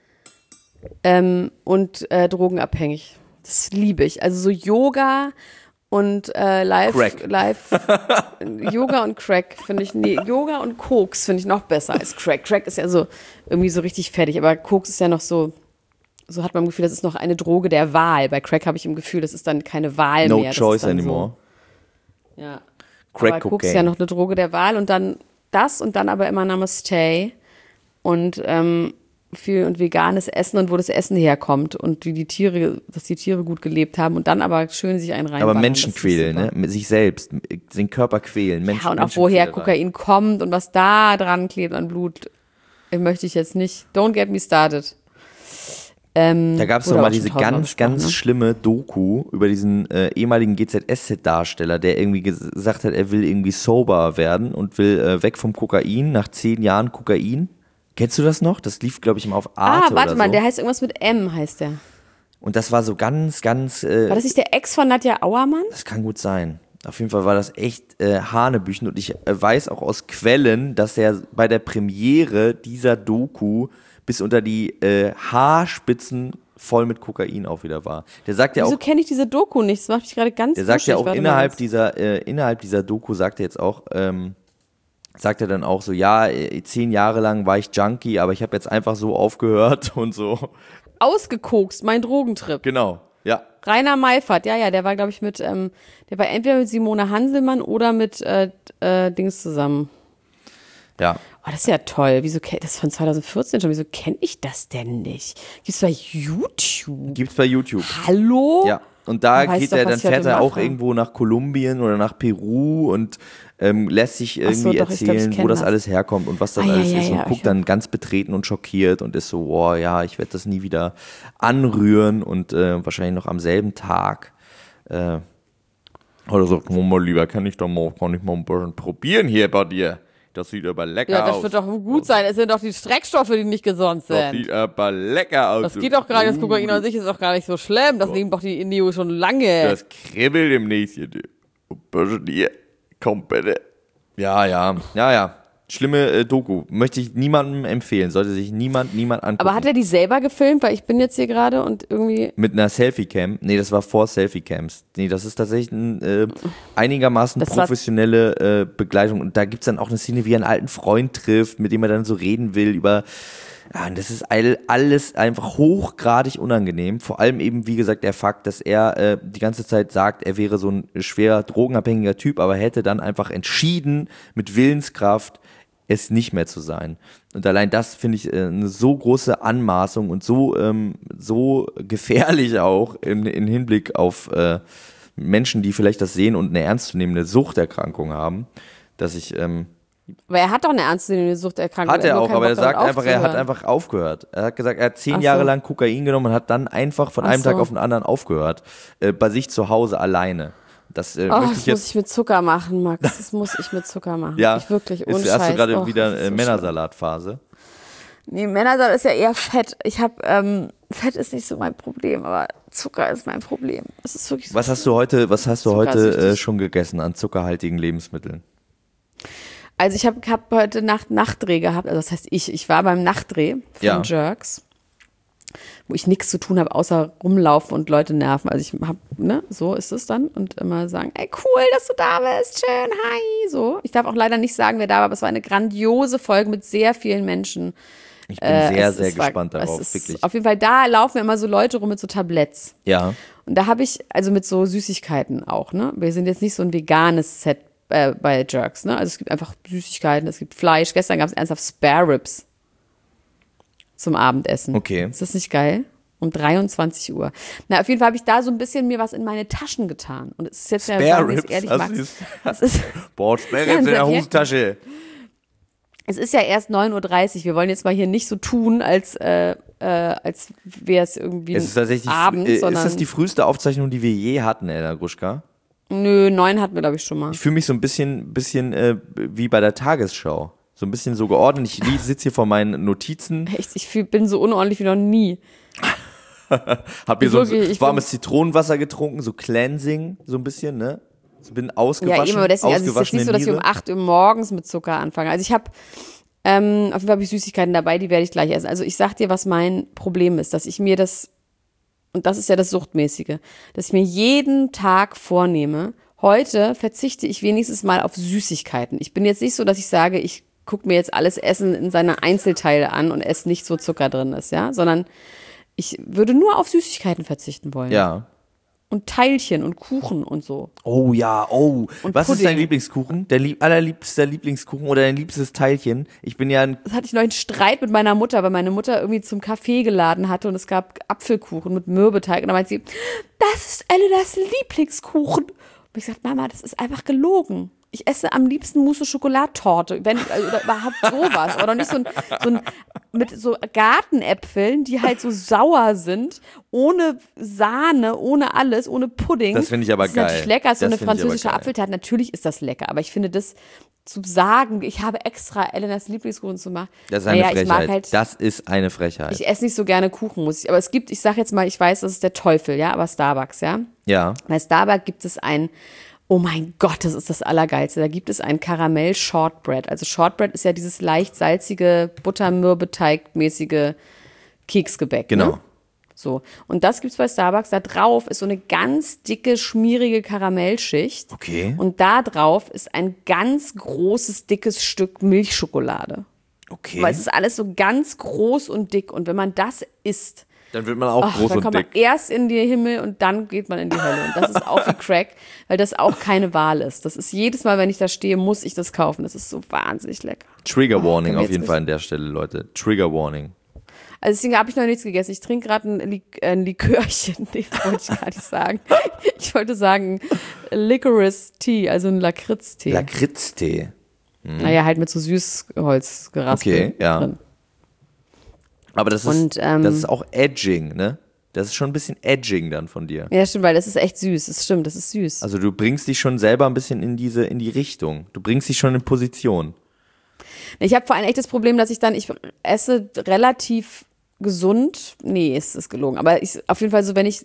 und drogenabhängig. Das liebe ich. Also so Yoga und Yoga und Crack finde ich, Yoga und Koks finde ich noch besser als Crack. Crack ist ja so irgendwie so richtig fertig, aber Koks ist ja noch so hat man im Gefühl, das ist noch eine Droge der Wahl. Bei Crack habe ich im Gefühl, das ist dann keine Wahl mehr. No choice anymore. So, ja. Crack aber Koks ist ja noch eine Droge der Wahl und dann das und dann aber immer Namaste und viel und veganes Essen und wo das Essen herkommt und dass die Tiere gut gelebt haben und dann aber schön sich einen reinballern. Aber Menschen quälen, ne? Mit sich selbst, den Körper quälen. Ja, und auch woher Kokain kommt und was da dran klebt an Blut, möchte ich jetzt nicht. Don't get me started. Da gab es doch mal diese ganz schlimme Doku über diesen ehemaligen GZSZ-Darsteller, der irgendwie gesagt hat, er will irgendwie sober werden und will weg vom Kokain, nach 10 Jahren Kokain. Kennst du das noch? Das lief, glaube ich, mal auf Arte warte mal, so. Der heißt irgendwas mit M, heißt der. Und das war so ganz war das nicht der Ex von Nadja Auermann? Das kann gut sein. Auf jeden Fall war das echt Hanebüchen und ich weiß auch aus Quellen, dass er bei der Premiere dieser Doku bis unter die Haarspitzen voll mit Kokain auch wieder war. Der sagt ja Wieso auch, kenne ich diese Doku nicht? Das macht mich gerade ganz der sagt ja auch wuschig. innerhalb dieser Doku sagt er jetzt auch, sagt er dann auch so, ja, 10 Jahre lang war ich Junkie, aber ich habe jetzt einfach so aufgehört und so. Ausgekokst, mein Drogentrip. Genau, ja. Rainer Meiffert, ja, der war, glaube ich, der war entweder mit Simone Hanselmann oder mit Dings zusammen. Ja. Oh, das ist ja toll. Wieso das ist von 2014 schon. Wieso kenne ich das denn nicht? Gibt's bei YouTube? Gibt's bei YouTube. Hallo? Ja. Und da Weißt geht doch, er, was dann ich heute fährt er auch mache. irgendwo nach Kolumbien oder nach Peru und lässt sich irgendwie doch, ich glaub, ich erzählen, kenn wo das das. alles herkommt und was das Ah, ja, alles ja, ist und ja, guckt dann ganz betreten und schockiert und ist so, boah, ja, ich werde das nie wieder anrühren und wahrscheinlich noch am selben Tag oder sagt, Mama, lieber, kann ich mal ein bisschen probieren hier bei dir. Das sieht aber lecker Ja, aus. das wird doch gut sein. Es sind doch die Streckstoffe, die nicht gesund Das sind. sieht aber lecker aus. Das geht doch gerade, das Kokain an sich ist doch gar nicht so schlimm. Das nehmen doch die Indios schon lange. Das kribbelt im nächsten. Und bisschen hier. Komm bitte. Ja. Schlimme Doku. Möchte ich niemandem empfehlen. Sollte sich niemand angucken. Aber hat er die selber gefilmt? Weil ich bin jetzt hier gerade und irgendwie... Mit einer Selfie-Cam? Nee, das war vor Selfie-Cams. Nee, das ist tatsächlich eine einigermaßen professionelle Begleitung. Und da gibt's dann auch eine Szene, wie er einen alten Freund trifft, mit dem er dann so reden will über... Ja, und das ist alles einfach hochgradig unangenehm. Vor allem eben, wie gesagt, der Fakt, dass er die ganze Zeit sagt, er wäre so ein schwer drogenabhängiger Typ, aber hätte dann einfach entschieden, mit Willenskraft es nicht mehr zu sein. Und allein das finde ich eine so große Anmaßung und so gefährlich auch im Hinblick auf Menschen, die vielleicht das sehen und eine ernstzunehmende Suchterkrankung haben, dass ich... Aber er hat doch eine ernstzunehmende Suchterkrankung. Hat er auch, aber er sagt einfach, er hat aufzuhören. einfach aufgehört. Er hat gesagt, er hat 10 Ach so. Jahre lang Kokain genommen und hat dann einfach von einem so. Tag auf den anderen aufgehört. Bei sich zu Hause alleine. Das möchte Das ich muss jetzt. ich mit Zucker machen, Max. Das muss ich mit Zucker machen. Ja, Ich wirklich, ohne hast du Scheiß. gerade Och, wieder das ist so Männersalatphase? schlimm. Nee, Männersalat ist ja eher Fett. Fett ist nicht so mein Problem, aber Zucker ist mein Problem. Es ist wirklich so. Was hast du heute Zuckersüchtig. schon gegessen an zuckerhaltigen Lebensmitteln? Also ich hab heute Nacht Nachtdreh gehabt. Also das heißt ich war beim Nachtdreh von Ja. Jerks, wo ich nichts zu tun habe, außer rumlaufen und Leute nerven. Also ich habe, so ist es dann. Und immer sagen, ey, cool, dass du da bist, schön, hi, so. Ich darf auch leider nicht sagen, wer da war, aber es war eine grandiose Folge mit sehr vielen Menschen. Ich bin sehr gespannt darauf, wirklich. Auf jeden Fall, da laufen immer so Leute rum mit so Tabletts. Ja. Und da habe ich, also mit so Süßigkeiten auch, ne? Wir sind jetzt nicht so ein veganes Set bei Jerks, ne? Also es gibt einfach Süßigkeiten, es gibt Fleisch. Gestern gab es ernsthaft Spare Ribs zum Abendessen. Okay. Ist das nicht geil? Um 23 Uhr. Na, auf jeden Fall habe ich da so ein bisschen mir was in meine Taschen getan. Und es ist jetzt Spare sagen wir Ribs, jetzt ehrlich, das Max, ist- das ist, Boah, Spare Ja, Ribs in der ja. Hosentasche. es ist ja erst 9:30 Uhr. Wir wollen jetzt mal hier nicht so tun, als wäre es irgendwie Es ist tatsächlich abends, ist sondern das die früheste Aufzeichnung, die wir je hatten, Elena Gruschka? nö, 9 hatten wir, glaube ich, schon mal. Ich fühle mich so ein bisschen wie bei der Tagesschau. So ein bisschen so geordnet. Ich sitze hier vor meinen Notizen, Echt, bin so unordentlich wie noch nie. habe hier so Wirklich, ich warmes Zitronenwasser getrunken, so Cleansing, so ein bisschen, ne? So bin ausgewaschen. Ja, eben, aber deswegen, also es ist jetzt nicht so, dass ich um Niere. 8 Uhr morgens mit Zucker anfange. Also ich habe, auf jeden Fall habe ich Süßigkeiten dabei, die werde ich gleich essen. Also ich sag dir, was mein Problem ist, dass ich mir das, und das ist ja das Suchtmäßige, dass ich mir jeden Tag vornehme, heute verzichte ich wenigstens mal auf Süßigkeiten. Ich bin jetzt nicht so, dass ich sage, ich gucke mir jetzt alles Essen in seine Einzelteile an und esse nicht, wo Zucker drin ist, ja, sondern ich würde nur auf Süßigkeiten verzichten wollen. Ja. Und Teilchen und Kuchen und so. Oh ja, oh. Und Was ist Pudding. dein Lieblingskuchen? Allerliebster Lieblingskuchen oder dein liebstes Teilchen? Ich bin ja ein Das hatte ich noch einen Streit mit meiner Mutter, weil meine Mutter irgendwie zum Kaffee geladen hatte und es gab Apfelkuchen mit Mürbeteig. Und dann meinte sie, das ist Elenas Lieblingskuchen. Und ich sagte, Mama, das ist einfach gelogen. Ich esse am liebsten Mousse-Schokolade-Torte, oder überhaupt sowas. Aber doch nicht so ein mit so Gartenäpfeln, die halt so sauer sind, ohne Sahne, ohne alles, ohne Pudding. Das finde ich aber das ist geil. natürlich lecker, so Das eine finde ich aber französische geil. Apfeltarte. Natürlich ist das lecker, aber ich finde das zu sagen, ich habe extra Elenas Lieblingskuchen zu machen. Das ist eine Naja, ich Frechheit. mag halt, Das ist eine Frechheit. ich esse nicht so gerne Kuchen, muss ich. Aber es gibt, ich sag jetzt mal, ich weiß, das ist der Teufel, ja, aber Starbucks, ja. Ja. Bei Starbucks gibt es oh mein Gott, das ist das Allergeilste. Da gibt es ein Karamell-Shortbread. Also Shortbread ist ja dieses leicht salzige, Buttermürbeteig-mäßige Keksgebäck. Genau. Ne? So. Und das gibt's bei Starbucks. Da drauf ist so eine ganz dicke, schmierige Karamellschicht. Okay. Und da drauf ist ein ganz großes, dickes Stück Milchschokolade. Okay. Weil es ist alles so ganz groß und dick. Und wenn man das isst, Dann wird man auch groß dann und kommt man dick. erst in den Himmel und dann geht man in die Hölle. Und das ist auch wie Crack, weil das auch keine Wahl ist. Das ist jedes Mal, wenn ich da stehe, muss ich das kaufen. Das ist so wahnsinnig lecker. Trigger Warning können wir auf jetzt jeden nicht- Fall an der Stelle, Leute. Trigger Warning. Also deswegen habe ich noch nichts gegessen. Ich trinke gerade ein Likörchen. Nee, das wollte ich gar nicht sagen. Ich wollte sagen Licorice Tea, also ein Lakritz-Tee. Lakritztee. Naja, halt mit so Süßholz geraspelt Okay, ja. drin. Aber das ist, Und, das ist auch edging, ne? Das ist schon ein bisschen edging dann von dir. Ja, stimmt, weil das ist echt süß. Das stimmt, das ist süß. Also du bringst dich schon selber ein bisschen in die Richtung. Du bringst dich schon in Position. Ich habe vor allem echt das Problem, dass ich esse relativ gesund. Nee, ist gelogen. Aber auf jeden Fall so, wenn ich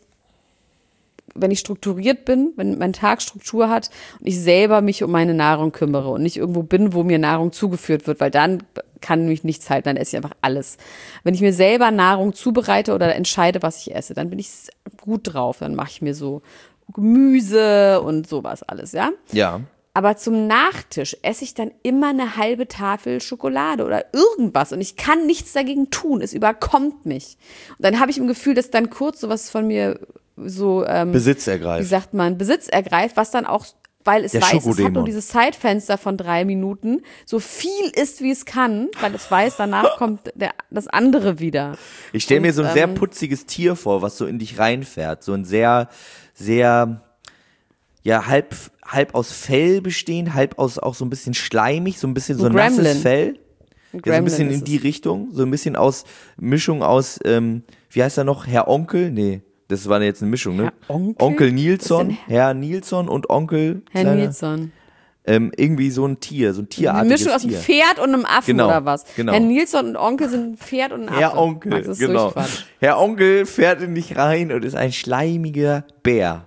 strukturiert bin, wenn mein Tag Struktur hat und ich selber mich um meine Nahrung kümmere und nicht irgendwo bin, wo mir Nahrung zugeführt wird, weil dann kann mich nichts halten, dann esse ich einfach alles. Wenn ich mir selber Nahrung zubereite oder entscheide, was ich esse, dann bin ich gut drauf. Dann mache ich mir so Gemüse und sowas alles, ja? Ja. Aber zum Nachtisch esse ich dann immer eine halbe Tafel Schokolade oder irgendwas und ich kann nichts dagegen tun. Es überkommt mich. Und dann habe ich im Gefühl, dass dann kurz sowas von mir so, Besitz wie ergreift. sagt man, Besitz ergreift, was dann auch, weil es Der weiß, es hat Schokodämon. nur dieses Zeitfenster von 3 Minuten, so viel ist, wie es kann, weil es weiß, danach kommt das andere wieder. Ich stelle mir Und, so ein sehr putziges Tier vor, was so in dich reinfährt. So ein sehr, sehr, ja, halb aus Fell bestehend, halb aus auch so ein bisschen schleimig, so ein bisschen so ein nasses Gremlin. Fell. Ein Ja, so ein Gremlin bisschen ist in die es. Richtung, so ein bisschen aus Mischung aus, wie heißt er noch, Herr Onkel? Nee, das war jetzt eine Mischung, ne? Herr Onkel? Onkel Nilsson, Was ist Herr Nilsson und Onkel Herr kleiner, Nilsson. irgendwie so ein Tier, so ein Eine tierartiges Mischung aus einem Tier. Pferd und einem Affen Genau, oder was? genau. Herr Nilsson und Onkel sind ein Pferd und ein Affe. Herr Onkel, Max, das ist genau. wirklich Quatsch. Herr Onkel fährt in dich rein und ist ein schleimiger Bär.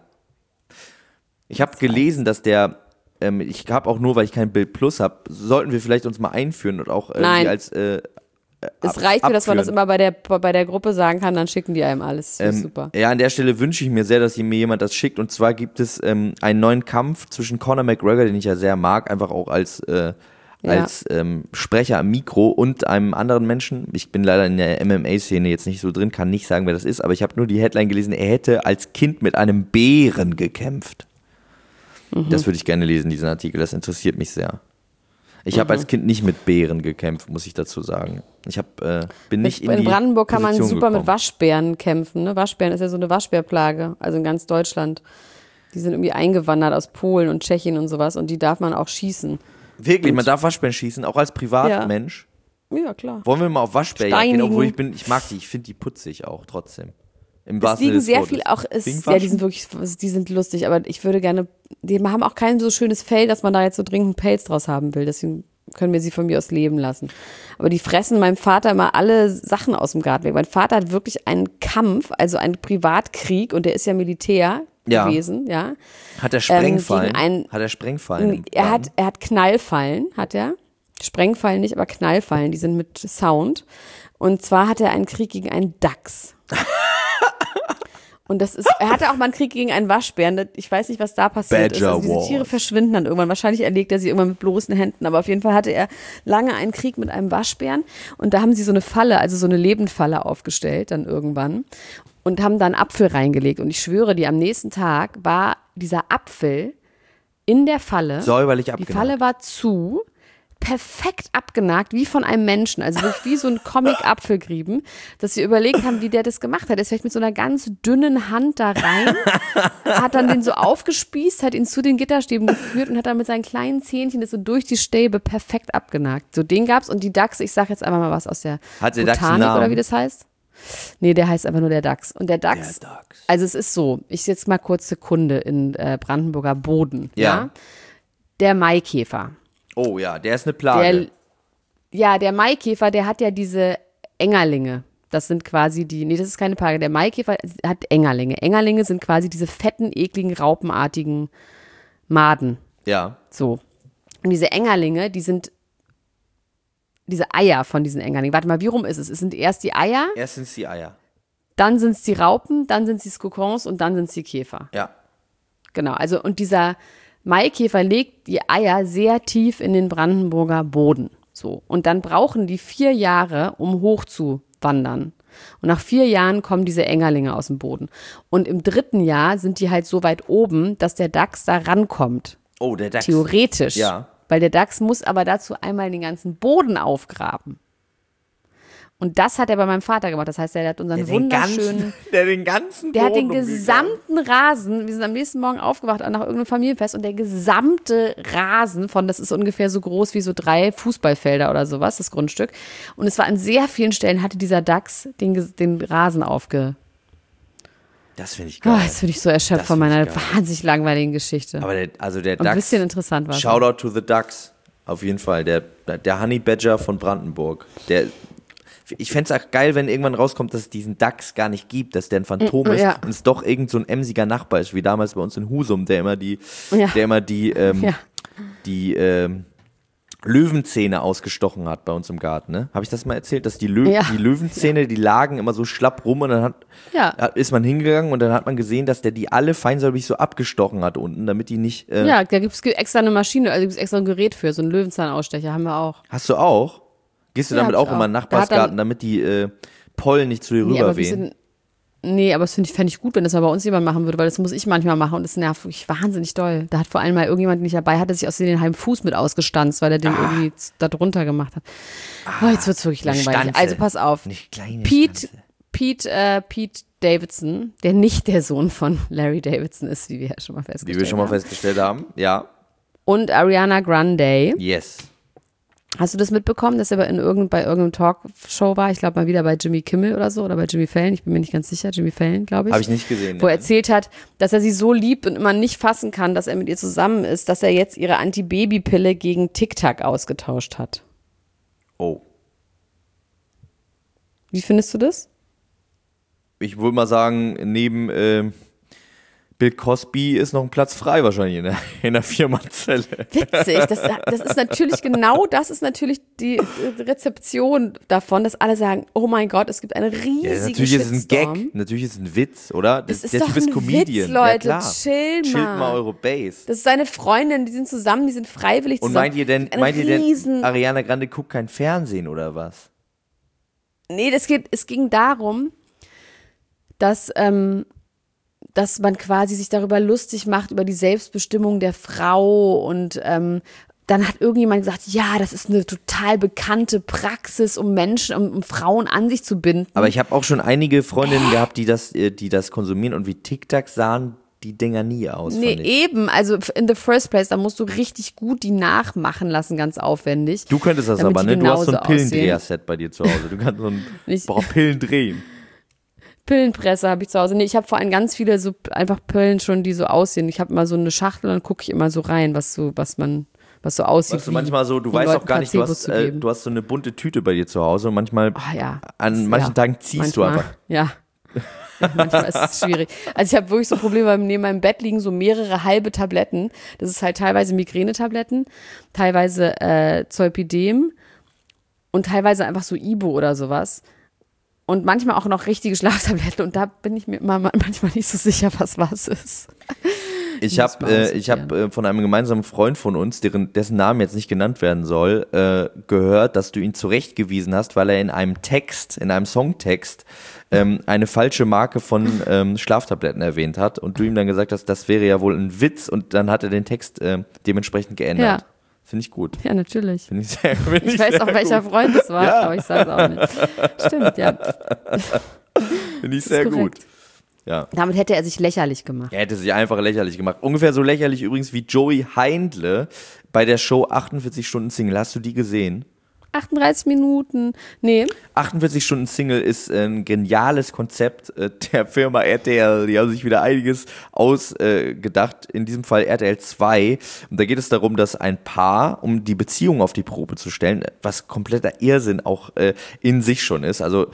Ich habe gelesen, dass der, ich habe auch nur, weil ich kein Bild Plus habe, sollten wir vielleicht uns mal einführen und auch Nein. die als Es reicht mir, dass man das abführen. immer bei der Gruppe sagen kann, dann schicken die einem alles. Das ist super. Ja, an der Stelle wünsche ich mir sehr, dass mir jemand das schickt. Und zwar gibt es einen neuen Kampf zwischen Conor McGregor, den ich ja sehr mag, einfach auch als Sprecher am Mikro, und einem anderen Menschen. Ich bin leider in der MMA-Szene jetzt nicht so drin, kann nicht sagen, wer das ist, aber ich habe nur die Headline gelesen, er hätte als Kind mit einem Bären gekämpft. Das würde ich gerne lesen, diesen Artikel, das interessiert mich sehr. Ich habe als Kind nicht mit Bären gekämpft, muss ich dazu sagen. Ich bin nicht in die Brandenburg kann man Position super mit gekommen. Waschbären kämpfen. Ne? Waschbären ist ja so eine Waschbärplage, also in ganz Deutschland. Die sind irgendwie eingewandert aus Polen und Tschechien und sowas und die darf man auch schießen. Wirklich, man darf Waschbären schießen, auch als Privatmensch. Ja, klar. Wollen wir mal auf Waschbärjagd gehen, Steinigen. obwohl ich mag die, ich finde die putzig auch trotzdem. Im Es wahrsten liegen Sinne des sehr Wortes. viel auch, Wegen ja, die Waschen? sind wirklich, die sind lustig, aber ich würde gerne, die haben auch kein so schönes Fell, dass man da jetzt so dringend einen Pelz draus haben will, deswegen können wir sie von mir aus leben lassen. Aber die fressen meinem Vater immer alle Sachen aus dem Garten weg. Mein Vater hat wirklich einen Kampf, also einen Privatkrieg, und der ist ja Militär gewesen, ja. Hat er Sprengfallen? gegen Hat er Sprengfallen? im Er Garten? hat Knallfallen, hat er. Sprengfallen nicht, aber Knallfallen, die sind mit Sound. Und zwar hat er einen Krieg gegen einen Dachs. Und er hatte auch mal einen Krieg gegen einen Waschbären. Ich weiß nicht, was da passiert ist. Also diese Badger Tiere Wars. verschwinden dann irgendwann. Wahrscheinlich erlegt er sie irgendwann mit bloßen Händen. Aber auf jeden Fall hatte er lange einen Krieg mit einem Waschbären. Und da haben sie so eine Falle, also so eine Lebendfalle aufgestellt dann irgendwann. Und haben da einen Apfel reingelegt. Und ich schwöre dir, am nächsten Tag war dieser Apfel in der Falle. Säuberlich Die abgenagt. Falle war zu, perfekt abgenagt, wie von einem Menschen, also wirklich wie so ein Comic-Apfelgrieben, dass sie überlegt haben, wie der das gemacht hat. Er ist vielleicht mit so einer ganz dünnen Hand da rein, hat dann den so aufgespießt, hat ihn zu den Gitterstäben geführt und hat dann mit seinen kleinen Zähnchen das so durch die Stäbe perfekt abgenagt. So, den gab's, und die Dachs, ich sag jetzt einfach mal was aus der Hat der Dachs einen Botanik Namen? oder wie das heißt. Nee, der heißt einfach nur der Dachs. Und der Dachs, Der Dachs. also es ist so, ich jetzt mal kurz Sekunde in Brandenburger Boden. Ja. Der Maikäfer. Oh ja, der ist eine Plage. Der Maikäfer, der hat ja diese Engerlinge. Das sind quasi das ist keine Plage. Der Maikäfer hat Engerlinge. Engerlinge sind quasi diese fetten, ekligen, raupenartigen Maden. Ja. So. Und diese Engerlinge, diese Eier von diesen Engerlingen. Warte mal, wie rum ist es? Es sind erst die Eier, Erstens die Eier. dann sind es die Raupen, dann sind es die Kokons und dann sind es die Käfer. Ja. Genau, also und dieser Maikäfer legt die Eier sehr tief in den Brandenburger Boden. So. Und dann brauchen die 4 Jahre, um hochzuwandern. Und nach 4 Jahren kommen diese Engerlinge aus dem Boden. Und im 3. Jahr sind die halt so weit oben, dass der Dachs da rankommt. Oh, der Dachs. Theoretisch. Ja. Weil der Dachs muss aber dazu einmal den ganzen Boden aufgraben. Und das hat er bei meinem Vater gemacht. Das heißt, er hat unseren wunderschönen... Der den ganzen Der hat Boden den gesamten Rasen, wir sind am nächsten Morgen aufgewacht nach irgendeinem Familienfest und der gesamte Rasen das ist ungefähr so groß wie so 3 Fußballfelder oder sowas, das Grundstück. Und es war an sehr vielen Stellen, hatte dieser Dachs den Rasen Das finde ich geil. Jetzt bin ich so erschöpft von meiner wahnsinnig langweiligen Geschichte. Aber der Und Dachs, ein bisschen interessant war es. Shoutout to the Ducks, auf jeden Fall. Der Honey Badger von Brandenburg. Ich fände es auch geil, wenn irgendwann rauskommt, dass es diesen Dachs gar nicht gibt, dass der ein Phantom ist und es doch irgend so ein emsiger Nachbar ist, wie damals bei uns in Husum, der immer die Löwenzähne ausgestochen hat bei uns im Garten. Ne? Habe ich das mal erzählt, dass die Löwenzähne, die lagen immer so schlapp rum und dann ist man hingegangen und dann hat man gesehen, dass der die alle feinsäuberlich so abgestochen hat unten, damit die nicht... da gibt es extra eine Maschine, also gibt es extra ein Gerät für, so einen Löwenzahnausstecher haben wir auch. Hast du auch? Gehst du damit auch immer in den Nachbarsgarten, damit die Pollen nicht zu dir rüberwehen? Aber das fände ich gut, wenn das mal bei uns jemand machen würde, weil das muss ich manchmal machen und das nervt wirklich wahnsinnig doll. Da hat vor allem mal irgendjemand, den ich dabei hatte, sich aus den halben Fuß mit ausgestanzt, weil er den irgendwie da drunter gemacht hat. Jetzt wird es wirklich langweilig. Stanze. Also pass auf. Nicht kleine Pete Davidson, der nicht der Sohn von Larry Davidson ist, wie wir ja schon mal festgestellt haben. Ja. Und Ariana Grande. Yes. Hast du das mitbekommen, dass er bei irgendeinem Talkshow war? Ich glaube mal wieder bei Jimmy Kimmel oder so oder bei Jimmy Fallon. Ich bin mir nicht ganz sicher. Jimmy Fallon, glaube ich. Habe ich nicht gesehen. Wo er erzählt hat, dass er sie so liebt und immer nicht fassen kann, dass er mit ihr zusammen ist, dass er jetzt ihre Antibabypille gegen Tic-Tac ausgetauscht hat. Oh. Wie findest du das? Ich würde mal sagen, neben Bill Cosby ist noch ein Platz frei wahrscheinlich in der Firmenzelle. Witzig, das ist natürlich die Rezeption davon, dass alle sagen, oh mein Gott, es gibt eine riesige natürlich ist es ein Shitstorm. Gag, natürlich ist es ein Witz, oder? Das ist der doch Typ ist ein Comedian. Witz, Leute, ja, klar. chillt mal eure Base. Das ist seine Freundin, die sind zusammen, die sind freiwillig Und zusammen. meint ihr denn, Ariana Grande guckt kein Fernsehen oder was? Nee, es ging darum, dass man quasi sich darüber lustig macht, über die Selbstbestimmung der Frau und dann hat irgendjemand gesagt, ja, das ist eine total bekannte Praxis, um Frauen an sich zu binden. Aber ich habe auch schon einige Freundinnen gehabt, die das konsumieren und wie Tic-Tac sahen die Dinger nie aus. Nee, eben, also in the first place, da musst du richtig gut die nachmachen lassen, ganz aufwendig. Du könntest das aber, ne? Du hast so ein Pillendreher-Set bei dir zu Hause. Du kannst Pillen drehen. Pillenpresse habe ich zu Hause. Nee, ich habe vor allem ganz viele so einfach Pillen schon, die so aussehen. Ich habe immer so eine Schachtel und dann gucke ich immer so rein, was so aussieht. Weißt du, manchmal so, du weißt auch gar nicht, du hast so eine bunte Tüte bei dir zu Hause und manchmal, an manchen Tagen ziehst du einfach. Ja. Manchmal ist es schwierig. Also ich habe wirklich so Probleme, weil neben meinem Bett liegen so mehrere halbe Tabletten. Das ist halt teilweise Migränetabletten, teilweise Zolpidem und teilweise einfach so Ibo oder sowas. Und manchmal auch noch richtige Schlaftabletten. Und da bin ich mir manchmal nicht so sicher, was ist. Ich habe von einem gemeinsamen Freund von uns, dessen Namen jetzt nicht genannt werden soll, gehört, dass du ihn zurechtgewiesen hast, weil er in einem Songtext, eine falsche Marke von Schlaftabletten erwähnt hat. Und du ihm dann gesagt hast, das wäre ja wohl ein Witz. Und dann hat er den Text dementsprechend geändert. Ja. Finde ich gut. Ja, natürlich. Finde ich ich weiß auch, welcher Freund es war, aber ich sage es auch nicht. Stimmt, ja. Finde ich sehr gut. Ja. Damit hätte er sich lächerlich gemacht. Er hätte sich einfach lächerlich gemacht. Ungefähr so lächerlich übrigens wie Joey Heindle bei der Show 48 Stunden Single. Hast du die gesehen? 38 Minuten, nee. 48 Stunden Single ist ein geniales Konzept der Firma RTL. Die haben sich wieder einiges ausgedacht. In diesem Fall RTL 2. Und da geht es darum, dass ein Paar, um die Beziehung auf die Probe zu stellen, was kompletter Irrsinn auch in sich schon ist. Also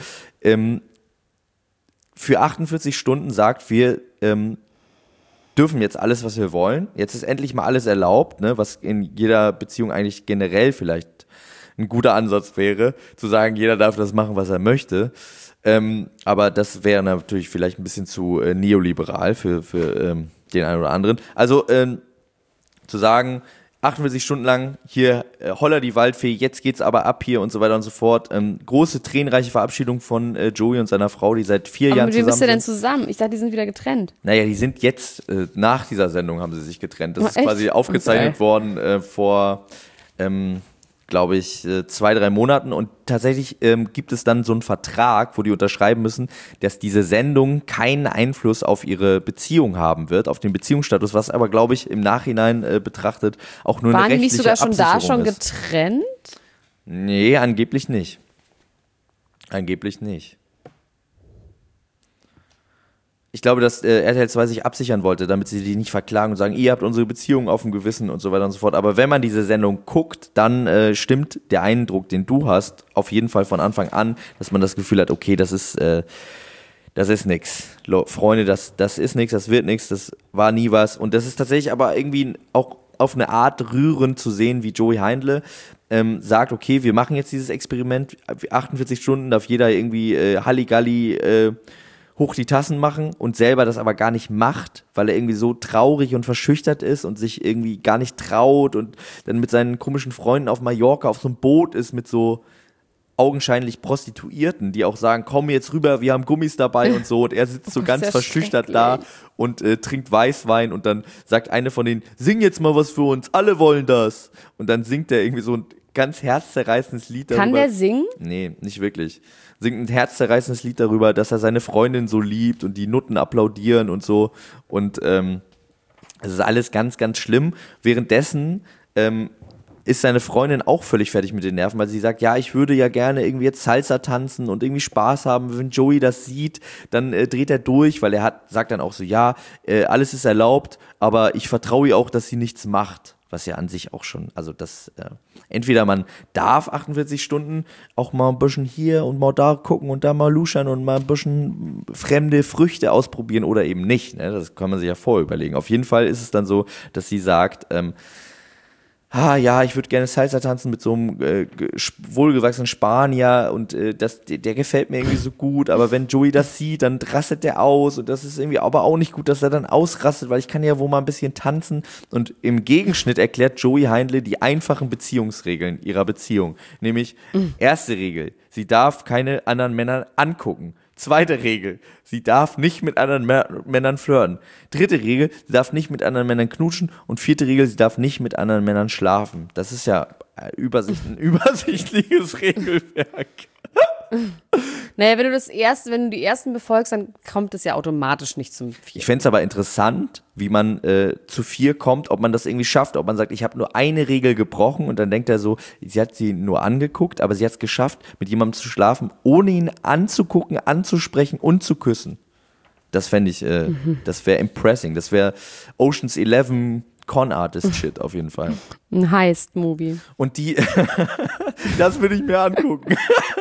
für 48 Stunden sagt, wir dürfen jetzt alles, was wir wollen. Jetzt ist endlich mal alles erlaubt, ne, was in jeder Beziehung eigentlich generell vielleicht ein guter Ansatz wäre, zu sagen, jeder darf das machen, was er möchte. Aber das wäre natürlich vielleicht ein bisschen zu neoliberal für den einen oder anderen. Also zu sagen, 48 Stunden lang hier Holla die Waldfee, jetzt geht's aber ab hier und so weiter und so fort. Große, tränenreiche Verabschiedung von Joey und seiner Frau, die seit 4 Jahren mit wem zusammen bist du denn sind. zusammen? Ich dachte, die sind wieder getrennt. Naja, die sind jetzt, nach dieser Sendung haben sie sich getrennt. Das ist echt? quasi aufgezeichnet worden vor, glaube ich, 2-3 Monaten. Und tatsächlich gibt es dann so einen Vertrag, wo die unterschreiben müssen, dass diese Sendung keinen Einfluss auf ihre Beziehung haben wird, auf den Beziehungsstatus, was aber, glaube ich, im Nachhinein betrachtet auch nur Waren eine die rechtliche nicht sogar schon da, Absicherung schon ist. getrennt? Nee, angeblich nicht. Angeblich nicht. Ich glaube, dass RTL 2 sich absichern wollte, damit sie die nicht verklagen und sagen, ihr habt unsere Beziehung auf dem Gewissen und so weiter und so fort. Aber wenn man diese Sendung guckt, dann stimmt der Eindruck, den du hast, auf jeden Fall von Anfang an, dass man das Gefühl hat, okay, das ist nix. Freunde, das ist nix, das wird nix, das war nie was. Und das ist tatsächlich aber irgendwie auch auf eine Art rührend zu sehen, wie Joey Heindle sagt, okay, wir machen jetzt dieses Experiment, 48 Stunden darf jeder irgendwie Halligalli hoch die Tassen machen und selber das aber gar nicht macht, weil er irgendwie so traurig und verschüchtert ist und sich irgendwie gar nicht traut und dann mit seinen komischen Freunden auf Mallorca auf so einem Boot ist mit so augenscheinlich Prostituierten, die auch sagen, komm jetzt rüber, wir haben Gummis dabei und so und er sitzt so ganz verschüchtert da und trinkt Weißwein und dann sagt eine von denen, sing jetzt mal was für uns, alle wollen das und dann singt er irgendwie so ein ganz herzzerreißendes Lied darüber. Kann der singen? Nee, nicht wirklich. Singt ein herzzerreißendes Lied darüber, dass er seine Freundin so liebt und die Nutten applaudieren und so. Und es ist alles ganz, ganz schlimm. Währenddessen ist seine Freundin auch völlig fertig mit den Nerven, weil sie sagt, ja, ich würde ja gerne irgendwie jetzt Salsa tanzen und irgendwie Spaß haben. Wenn Joey das sieht, dann dreht er durch, weil sagt dann auch so, ja, alles ist erlaubt, aber ich vertraue ihr auch, dass sie nichts macht. Was ja an sich auch schon, also das, entweder man darf 48 Stunden auch mal ein bisschen hier und mal da gucken und da mal luschern und mal ein bisschen fremde Früchte ausprobieren oder eben nicht, ne? Das kann man sich ja vorüberlegen. Auf jeden Fall ist es dann so, dass sie sagt, ja, ich würde gerne Salsa tanzen mit so einem wohlgewachsenen Spanier und der gefällt mir irgendwie so gut, aber wenn Joey das sieht, dann rastet der aus und das ist irgendwie aber auch nicht gut, dass er dann ausrastet, weil ich kann ja wohl mal ein bisschen tanzen und im Gegenschnitt erklärt Joey Heindle die einfachen Beziehungsregeln ihrer Beziehung, nämlich erste Regel, sie darf keine anderen Männer angucken. Zweite Regel, sie darf nicht mit anderen Männern flirten. Dritte Regel, sie darf nicht mit anderen Männern knutschen. Und vierte Regel, sie darf nicht mit anderen Männern schlafen. Das ist ja ein übersichtliches Regelwerk. Naja, wenn du die ersten befolgst, dann kommt es ja automatisch nicht zum 4. Ich fände es aber interessant, wie man zu 4 kommt, ob man das irgendwie schafft, ob man sagt, ich habe nur eine Regel gebrochen und dann denkt er so, sie hat sie nur angeguckt, aber sie hat es geschafft, mit jemandem zu schlafen, ohne ihn anzugucken, anzusprechen und zu küssen. Das fände ich, das wäre impressing, das wäre Ocean's 11 Con-Artist-Shit auf jeden Fall. Ein Heist-Movie. Und das würde ich mir angucken.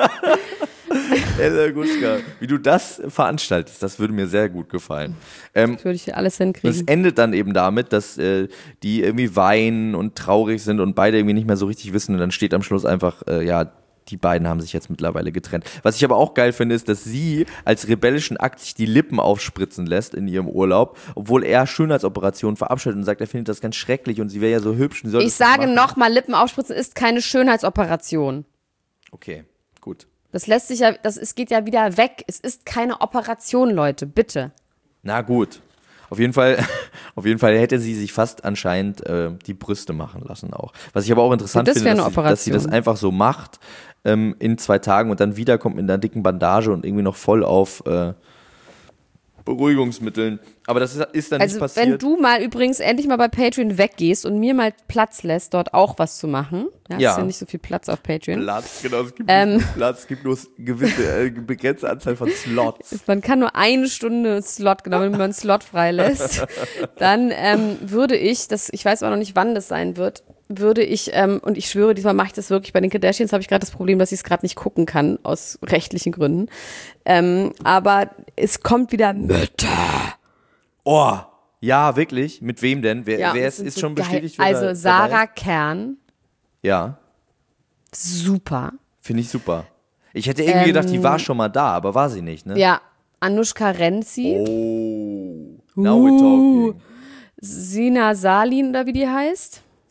Elsa Gruschka, wie du das veranstaltest, das würde mir sehr gut gefallen. Das würde ich alles hinkriegen. Das endet dann eben damit, dass die irgendwie weinen und traurig sind und beide irgendwie nicht mehr so richtig wissen und dann steht am Schluss einfach, die beiden haben sich jetzt mittlerweile getrennt. Was ich aber auch geil finde, ist, dass sie als rebellischen Akt sich die Lippen aufspritzen lässt in ihrem Urlaub, obwohl er Schönheitsoperationen verabschiedet und sagt, er findet das ganz schrecklich und sie wäre ja so hübsch. Ich sage nochmal, Lippen aufspritzen ist keine Schönheitsoperation. Okay, gut. Das lässt sich ja, es geht ja wieder weg. Es ist keine Operation, Leute, bitte. Na gut. Auf jeden Fall hätte sie sich fast anscheinend die Brüste machen lassen auch. Was ich aber auch interessant finde, dass sie das einfach so macht in 2 Tagen und dann wiederkommt mit einer dicken Bandage und irgendwie noch voll auf Beruhigungsmitteln. Aber das ist dann nicht passiert. Also wenn du mal übrigens endlich mal bei Patreon weggehst und mir mal Platz lässt, dort auch was zu machen. Ja. Ist ja nicht so viel Platz auf Patreon. Genau, es gibt nicht Platz, es gibt nur eine gewisse begrenzte Anzahl von Slots. Man kann nur 1 Stunde Slot, genau, wenn man einen Slot freilässt. Dann würde ich weiß aber noch nicht, wann das sein wird, und ich schwöre, diesmal mache ich das wirklich, bei den Kardashians habe ich gerade das Problem, dass ich es gerade nicht gucken kann, aus rechtlichen Gründen. Aber es kommt wieder Mütter. Oh, ja, wirklich? Mit wem denn? Wer ist so schon geil. bestätigt? Also Sarah Kern. Ja. Super. Finde ich super. Ich hätte irgendwie gedacht, die war schon mal da, aber war sie nicht, ne? Ja, Anushka Renzi. Oh, now we're talking. Sina Salin, oder wie die heißt.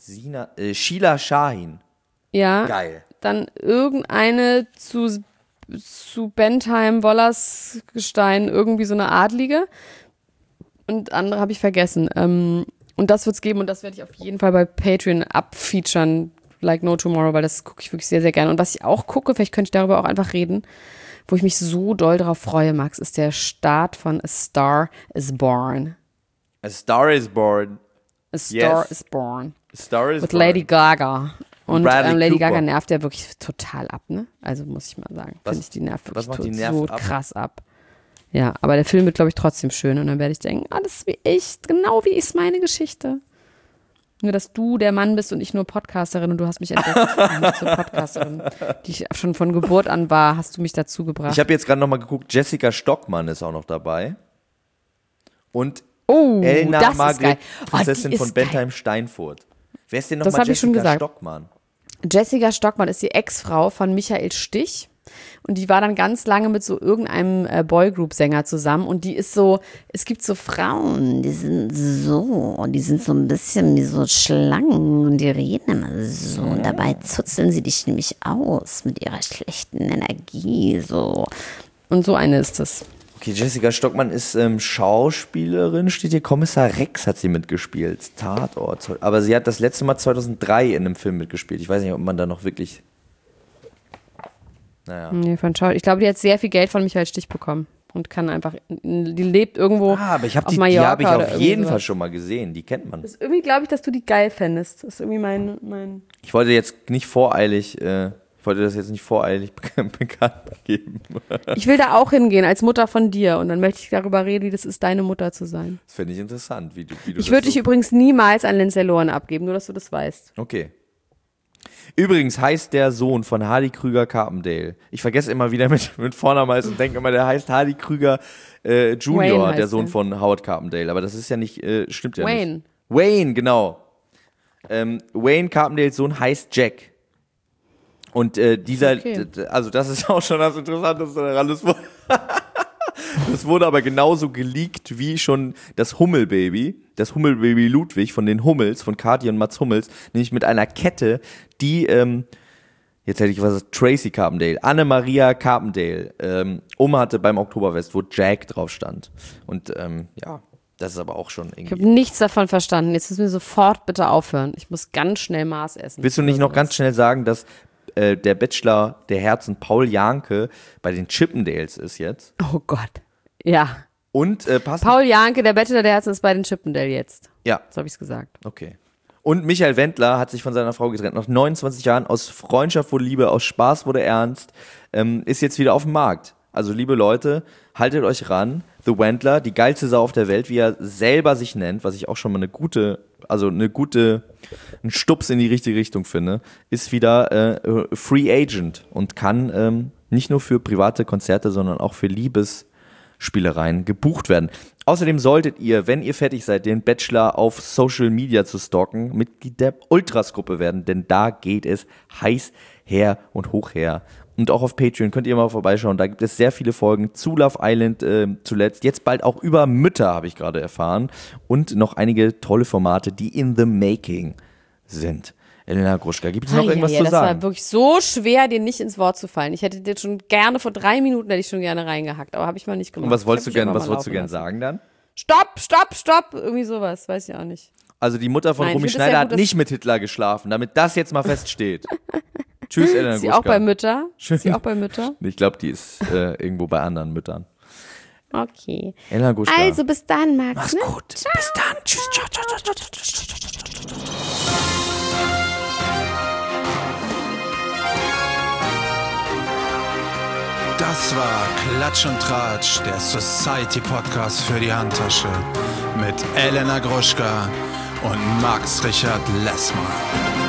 Sheila Shahin. Ja. Geil. Dann irgendeine zu Bentheim, Wollersgestein, irgendwie so eine Adlige. Und andere habe ich vergessen. Und das wird es geben und das werde ich auf jeden Fall bei Patreon abfeaturen, like no tomorrow, weil das gucke ich wirklich sehr, sehr gerne. Und was ich auch gucke, vielleicht könnte ich darüber auch einfach reden, wo ich mich so doll darauf freue, Max, ist der Start von A Star is Born. A Star is Born. A Star is Born. A Star is Mit Born. Lady Gaga. Und Lady Cooper. Gaga nervt ja wirklich total ab, ne? Also muss ich mal sagen. Finde ich, die nervt wirklich macht die nervt so ab? krass ab. Ja, aber der Film wird, glaube ich, trotzdem schön. Und dann werde ich denken, das ist wie ich, genau wie ist meine Geschichte. Nur, dass du der Mann bist und ich nur Podcasterin und du hast mich entdeckt zur Podcasterin, die ich schon von Geburt an war, hast du mich dazu gebracht. Ich habe jetzt gerade nochmal geguckt, Jessica Stockmann ist auch noch dabei. Und Elna das ist Margret, geil. Prinzessin die von ist geil. Bentheim-Steinfurt. Wer ist denn Das nochmal hab ich schon Jessica gesagt. Stockmann? Jessica Stockmann ist die Ex-Frau von Michael Stich. Und die war dann ganz lange mit so irgendeinem Boygroup-Sänger zusammen. Und die ist so, es gibt so Frauen, die sind so ein bisschen wie so Schlangen. Und die reden immer so. Und dabei zuzeln sie dich nämlich aus mit ihrer schlechten Energie. So. Und so eine ist es. Okay, Jessica Stockmann ist Schauspielerin, steht hier, Kommissar Rex hat sie mitgespielt, Tatort. Aber sie hat das letzte Mal 2003 in einem Film mitgespielt. Ich weiß nicht, ob man da noch wirklich... Naja. Nee, ich glaube, die hat sehr viel Geld von Michael Stich bekommen. Und kann einfach, die lebt irgendwo Aber ich habe auf die Mallorca habe ich oder auf irgendwie jeden sowas. Fall schon mal gesehen, die kennt man. Das ist irgendwie, glaube ich, dass du die geil fändest. Das ist irgendwie mein Ich wollte jetzt nicht voreilig, bekannt geben. Ich will da auch hingehen, als Mutter von dir. Und dann möchte ich darüber reden, wie das ist, deine Mutter zu sein. Das finde ich interessant, wie du Ich würde dich übrigens niemals an Lindsay Lohan abgeben, nur dass du das weißt. Okay. Übrigens heißt der Sohn von Hardy Krüger Carpendale. Ich vergesse immer wieder mit Vornamen und denke immer, der heißt Hardy Krüger Junior, Wayne der heißt Sohn der. von Howard Carpendale. Aber das ist ja nicht, stimmt ja Wayne. nicht. Wayne, genau. Wayne Carpendales Sohn heißt Jack. Und dieser, Okay. also das ist auch schon das Interessanteste daran. Das wurde aber genauso geleakt wie schon das Hummelbaby Ludwig von den Hummels, von Kathi und Mats Hummels, nämlich mit einer Kette, die, jetzt hätte ich gesagt, Tracy Carpendale, Anne-Maria Carpendale, hatte beim Oktoberfest, wo Jack drauf stand. Und ja, das ist aber auch schon Ich irgendwie... habe nichts davon verstanden. Jetzt müssen wir sofort bitte aufhören. Ich muss ganz schnell Maß essen. Willst du nicht noch ganz schnell sagen, dass der Bachelor der Herzen Paul Janke bei den Chippendales ist jetzt? Oh Gott. Ja. Und passend... Paul Janke, der Bachelor der Herzen, ist bei den Chippendale jetzt. Ja, So habe ich es gesagt. okay. Und Michael Wendler hat sich von seiner Frau getrennt. Nach 29 Jahren, aus Freundschaft wurde Liebe, aus Spaß wurde Ernst, ist jetzt wieder auf dem Markt. Also liebe Leute, haltet euch ran. The Wendler, die geilste Sau auf der Welt, wie er selber sich nennt, was ich auch schon mal einen Stups in die richtige Richtung finde, ist wieder Free Agent und kann nicht nur für private Konzerte, sondern auch für Liebesspielereien gebucht werden. Außerdem solltet ihr, wenn ihr fertig seid, den Bachelor auf Social Media zu stalken, Mitglied der Ultras-Gruppe werden, denn da geht es heiß her und hoch her. Und auch auf Patreon könnt ihr mal vorbeischauen, da gibt es sehr viele Folgen zu Love Island zuletzt, jetzt bald auch über Mütter, habe ich gerade erfahren, und noch einige tolle Formate, die in the making sind. Elena Gruschka, gibt es noch irgendwas zu das sagen? war wirklich so schwer, dir nicht ins Wort zu fallen. Ich hätte dir schon gerne, vor 3 Minuten hätte ich schon gerne reingehackt, aber habe ich mal nicht gemacht. Und was wolltest du Ich hab gern mich einfach mal laufen sagen dann? lassen. Stopp, irgendwie sowas, weiß ich auch nicht. Also die Mutter von Nein, Romy ich finde es Schneider sehr hat gut, nicht mit Hitler geschlafen, damit das jetzt mal feststeht. Tschüss, Elena Ist sie Gruschka. auch bei Mütter? Ist sie auch bei Mütter? Ich glaube, die ist irgendwo bei anderen Müttern. Okay. Elena Gruschka. Also bis dann, Max. Mach's Ne? gut. Bis dann. Tschüss. Ciao, ciao, ciao, ciao, ciao, ciao, ciao. Das war Klatsch und Tratsch, der Society-Podcast für die Handtasche mit Elena Gruschka und Max Richard Lessmann.